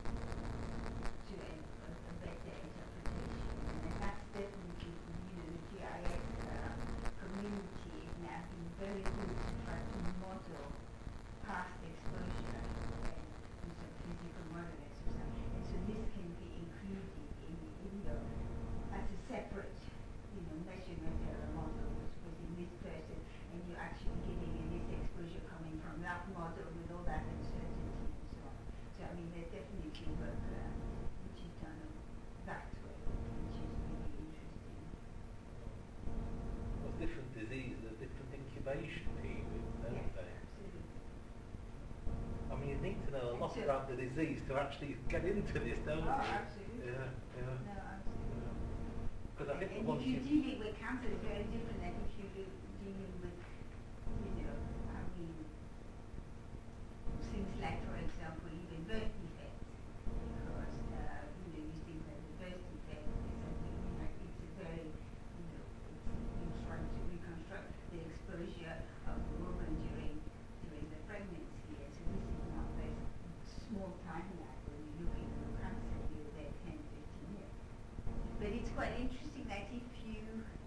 S1: a better interpretation. And that's definitely, you know, the GIS community is now being very good to try to model past exposure and do some physical model exercise. And so this can be included in your, as a separate, you know, measurement error model, which was in this person, and you're actually getting in this exposure coming from that model with all that uncertainty and so on. So I mean, there's definitely work which is done that way, which is really interesting.
S4: Well, different diseases, different incubation periods, don't
S1: Yes,
S4: they?
S1: absolutely.
S4: I mean, you need to know a lot
S1: So-
S4: about the disease to actually get into this, don't
S1: Oh,
S4: you?
S1: absolutely.
S4: Yeah, yeah.
S1: No, absolutely.
S4: Because I think
S1: And
S4: once
S1: if you're dealing with cancer, it's very different than if you're dealing with, you know, I mean, things like, for example, even birth defects. Because, you know, you think that the birth defect is something, you know, it's a very, you know, it's trying to reconstruct the exposure of the woman during the pregnancy. And so this is not a small timeline when you're looking at cancer, you're there 10, 15 years. But it's quite interesting that if you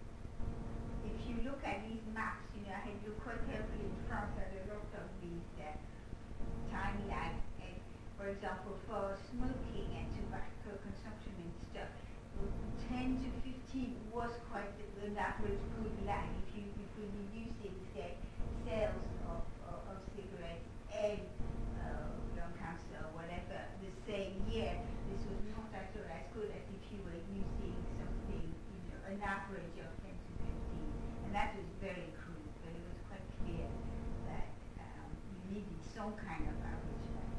S1: look at these maps, you know, I had looked quite carefully in France at a lot of these time lags. And for example, for smoking and tobacco consumption and stuff, 10 to 15 was quite an average good lag. If we're using, say, sales of cigarettes and lung cancer or whatever the same year, this was not at all as good as if you were using something, you know, an average of 10 to 15. And that was very crude, but it was quite clear that you needed some kind of average lag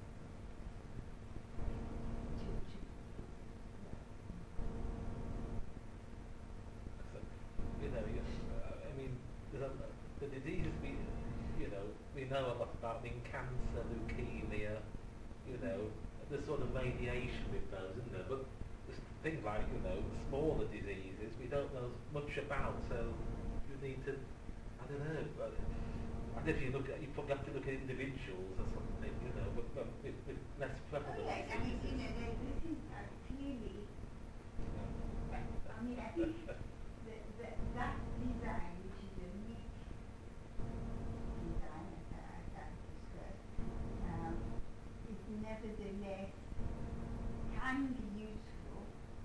S4: So, you know, I mean, the diseases we know a lot about, I mean, cancer, leukemia, you know, the sort of radiation with those, isn't there? But there's things like, you know, smaller diseases we don't know much about, so you need to, I don't know, and if you look at, you probably have to look at individuals or something, you know, with less prevalent
S1: yes, I mean, you know, this is clearly, I mean, I think that design, which is a unique design, as I've discussed, is nevertheless can be useful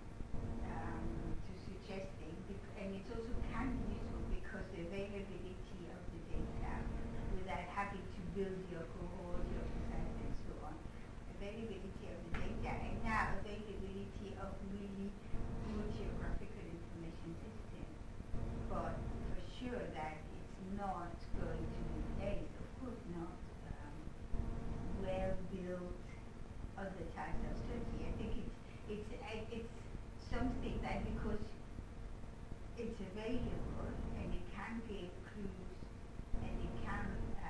S1: to suggest things, and it also can be useful because the availability of the data, without having to build your cohort, your percent, and so on, availability of the data, and now availability of really good geographical information systems. But for sure that it's not going to replace, of course not, well-built other types of study. I think it's something that because it's available and it can give clues and it can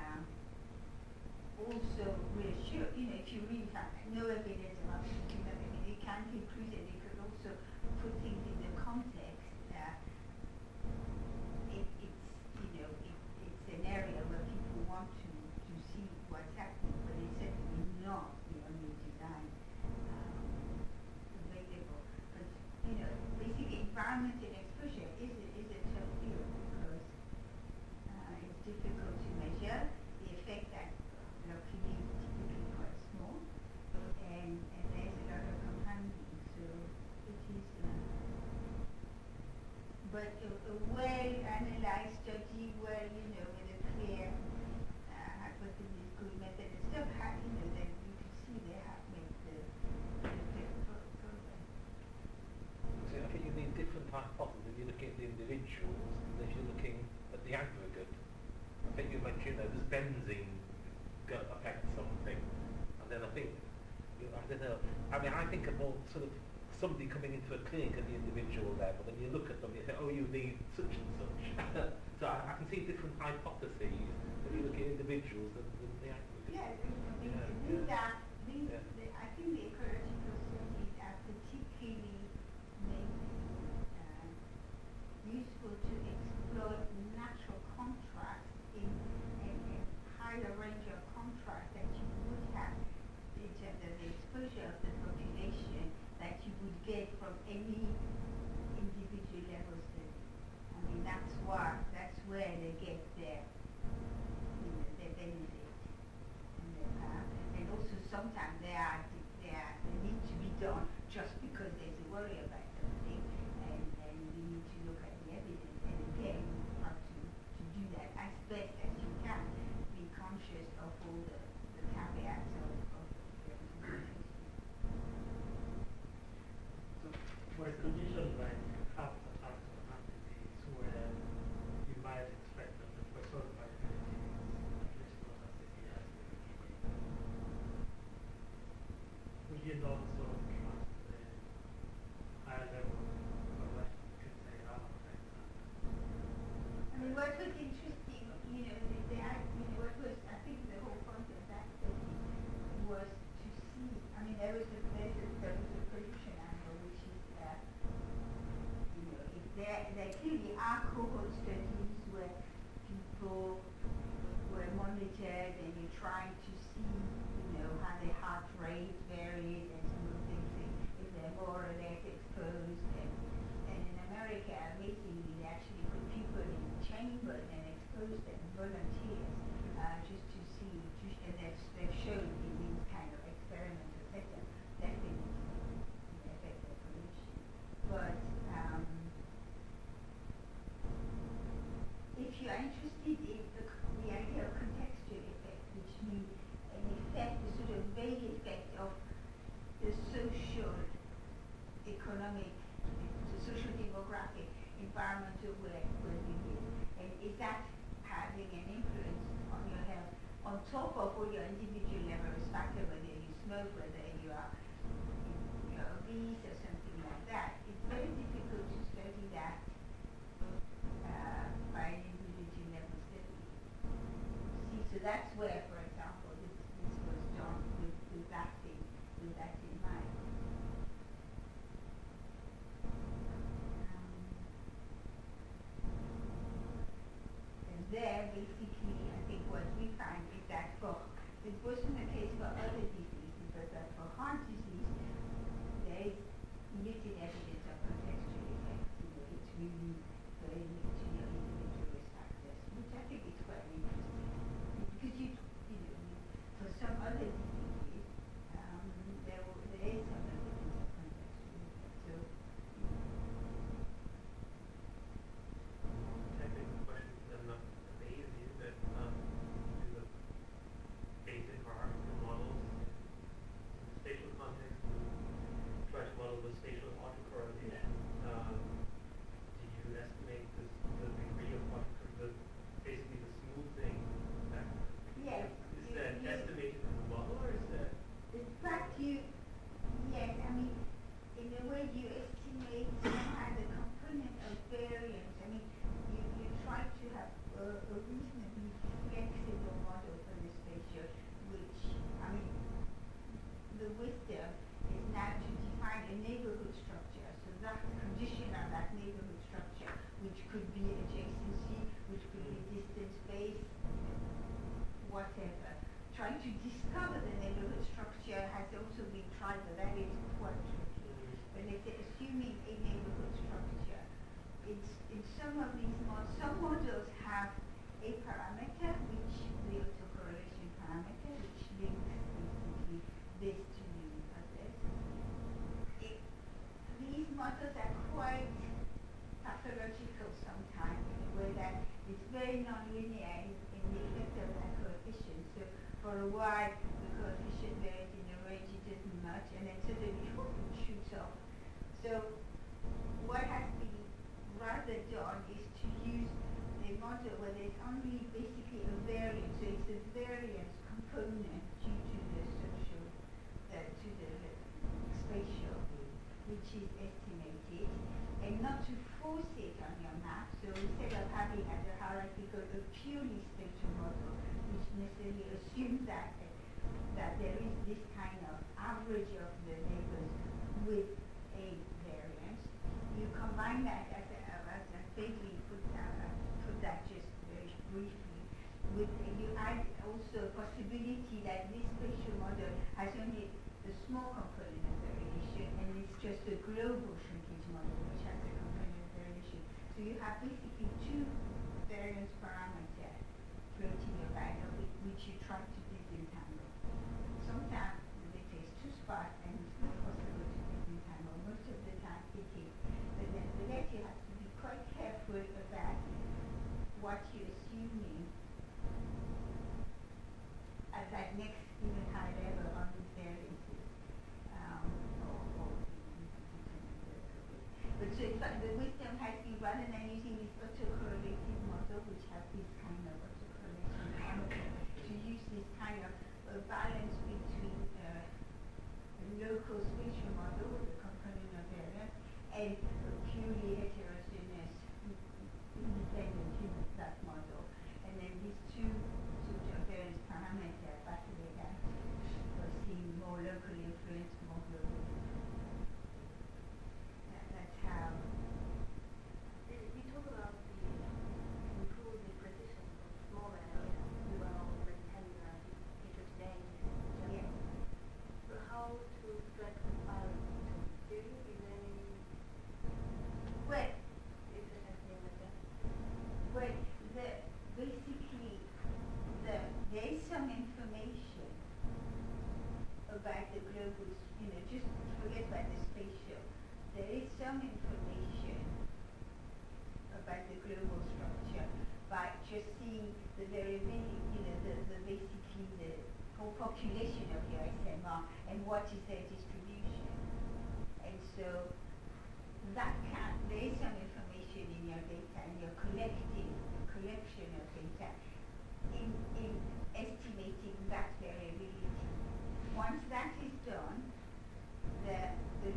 S1: also reassure, you know, if you really have no evidence about something, it can give clues and it could also put things in the context. It's an area where people want to see what's happening, but it's certainly not the only design available. But, you know, basically environment and exposure is a tough field because it's difficult to measure. The effect that luckily is typically quite small, and there's a lot of compounding, so it is a well-analyzed study where, with a clear hypothesis, good method and stuff, then you can see they have made the progress.
S4: So I think you need different hypotheses if you're looking at the individuals and if you're looking at the aggregate. I think you mentioned that this benzene affects something, and then I think, I don't know, I mean I think of more sort of somebody coming into a clinic at the individual level, and you look at them and you say, oh, you need such and such. So I can see different hypotheses if you look at individuals than the aggregate.
S1: Yeah,
S4: Yeah.
S1: I think the ecological studies are particularly maybe useful to explore natural contrast in a higher range of contrast that you would have in terms of the exposure of the population that you would get from any individual level study. I mean, that's where they get their benefit. And also sometimes they need to be done just because there's a worry about something, and you need to look at the evidence, and again you have to do that as best as you can, be conscious of all the caveats of the implementation.
S3: So, for a condition like after disease, where you might expect that the person variability is at least not as severe as the beginning, would you not sort of trust the higher level of what you could say are effects?
S1: I mean, what was interesting, what was, I think the whole point of that study was to see, I mean, there was a pollution angle, which is, if there clearly are cohort studies where people were monitored and you're trying to see, how their heart rate varies and some of the things, if they're more or less exposed. And in America, amazingly, they actually put people in chambers and expose them, volunteers, just to see, and they've shown in these kind of experimental setups definitely the effect of pollution. But if you are interested in the idea of contextual effect, which means an effect, a sort of vague effect of the social, economic, the social demographic environment of where you live, and is that having an influence on your health on top of all your individual level risk factor, whether you smoke, whether you're obese or something like that? It's very difficult to study that by an individual level study. See, so that's where, for example, this was done with that in mind. And there, basically, I think what we find is that it wasn't the case for other diseases, but that for heart disease, there is limited evidence of contextual effects. It's really very linked to your individual risk factors, which I think is quite interesting. Because for some other diseases, there is some evidence of contextual effects. So,
S2: Technical question, I'm not amazed you, but do the basic hierarchical models in the spatial context and try to model the spatial autocorrelation. Do you estimate the degree of basically the smoothing factor?
S1: yes.
S2: Is that estimated in the model, or is that?
S1: In fact, yes, I mean, in a way you estimate somehow the component of variance. I mean, you try to have a reasonably flexible model for the spatial, which, I mean, the wisdom is now to define a neighborhood structure. So that condition of that neighborhood structure, which could be adjacency, which could be distance space, whatever. Trying to discover the neighborhood structure has also been tried, but that is quite tricky. But let's say, assuming a neighborhood structure, in some of these models, some models have a parameter, which the autocorrelation parameter, which links basically this to the others. These models are quite pathological very non-linear in the effect of that coefficient. So for a while, the coefficient varies in a range it doesn't much, and then suddenly it shoots up. So what has been rather done is to use a model where there's only basically a variance. So it's a variance component due to the social, to the spatial, which is estimated, and not to force it on your map. So instead of having as a hierarchical a purely spatial model, which necessarily assumes that there is this kind of average of the neighbors with a variance, you combine that as I vaguely put that just very briefly, with you add also a possibility that this spatial model has only a small component of variation, and it's just a global shrinkage model which has a component of variation. So you have basically two variance parameters floating around which you try to disentangle. Sometimes the data is too sparse and it's not possible to disentangle. Most of the time it is. But nevertheless you have to be quite careful about what you're assuming at that next even high level on these variances. But so in fact the wisdom has been, rather than using this autocorrelated model, which has this kind of autocorrelation parameter, to use this kind of balance between a local spatial model with a component of variance and a purely heterogeneous independent unit, that model. And then these two sort of variance parameters factored out for seeing more locally influenced, more globally influenced. That's how.
S5: You talk about improve the precision of small areas well rectangular heterogeneity.
S1: Yes.
S5: But how to strike the balance between two? Is there any
S1: Well,
S5: is there anything like that?
S1: well, basically, there is some information about the global, just forget about the spatial. There is some information about the global structure by just seeing the variability, the basically the whole population of your SMR and what is their distribution. And so that there is some information in your data, and you're collecting a collection of data in estimating that variability. Once that is done, the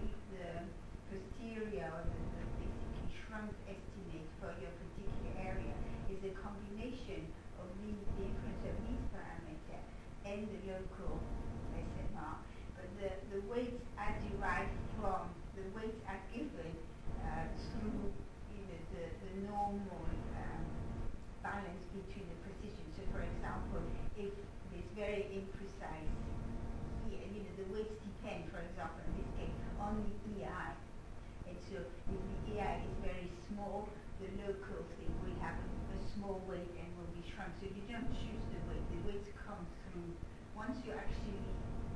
S1: posterior or the basically shrunk estimate for your particular area is a combination of the influence of these parameters and the local SMR. But the weights are derived from, the weights are given through the normal balance between the precision. So for example, if it's very imprecise here, the weights depend, for example, in this case, on the EI. And so if the EI is very small, the local thing will have a small weight and will be shrunk. So you don't choose the weight. The weights come through once you actually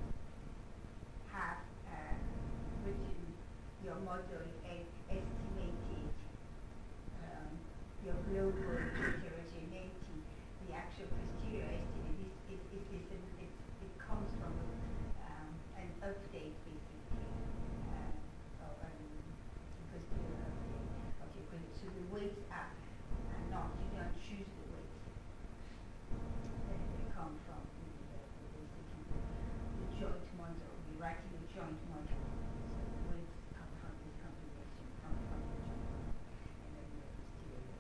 S1: have written your model and estimated your global heterogeneity. The actual posterior estimate it comes from an update basically, or posterior update of your credit. So the weights are not, you don't choose the weights. They come from basically the joint model. We're writing a joint model. So the weights come from this combination, from the joint model, and then the posterior.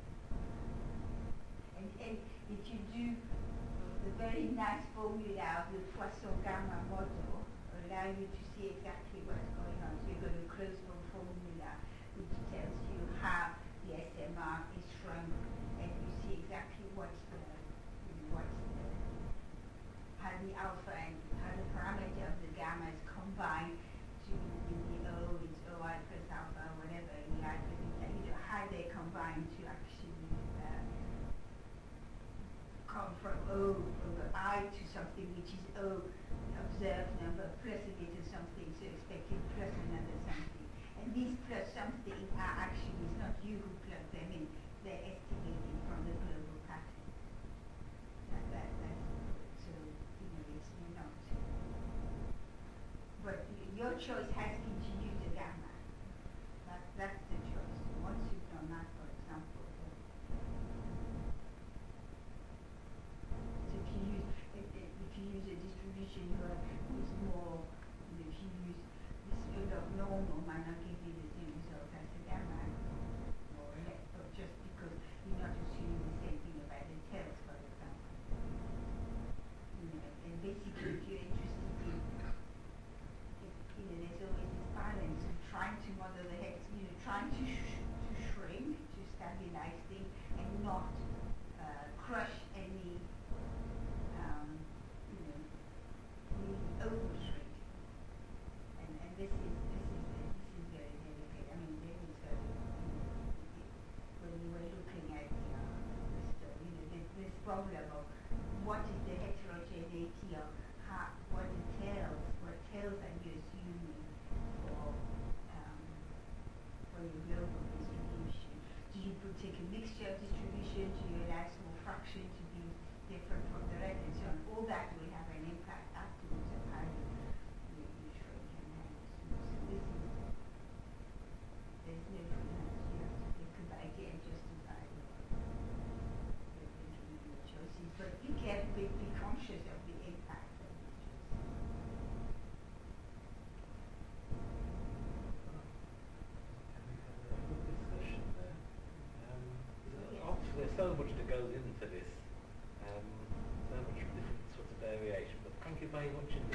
S1: And if you do the very nice formula of the Poisson gamma model, allow you to see exactly what's going on. So you've got a closed form formula which tells you how the SMR is shrunk, and you see exactly how the alpha and how the parameter of the gamma is combined to the O, it's OI plus alpha, whatever, the I plus beta, how they combine to actually come from O over I to something which is O observed number plus a bit of something, so expected plus another something. And these plus something are actually, it's not you who plug them in, they're estimated from the global pattern. your choice has been to use the gamma. That's the choice. Once you've done that, for example, so if you use a distribution where is more, if you use this field of normal might not give you the same result as the gamma, or less, or just because you're not assuming the same thing about the tails, for example. And basically, if you're interested in, there's always this balance of trying to model the hex, trying to shrink, to stabilize things, and not crush any, really overshrink. And this is very delicate. I mean, this is very, when you were looking at this problem of what is the heterogeneity of what tails are you assuming for your global distribution? Do you take a mixture of distribution? Do you allow small fraction to be different from the rest and so on? All that will have an impact afterwards on how you shrink and how you smooth. So there's no freelance. You have to think about it and justify your intermediate choices. But be careful, be conscious of the impact of these choices.
S4: Good discussion there. Obviously, there's so much that goes into this, so much different sorts of variation. But thank you very much indeed.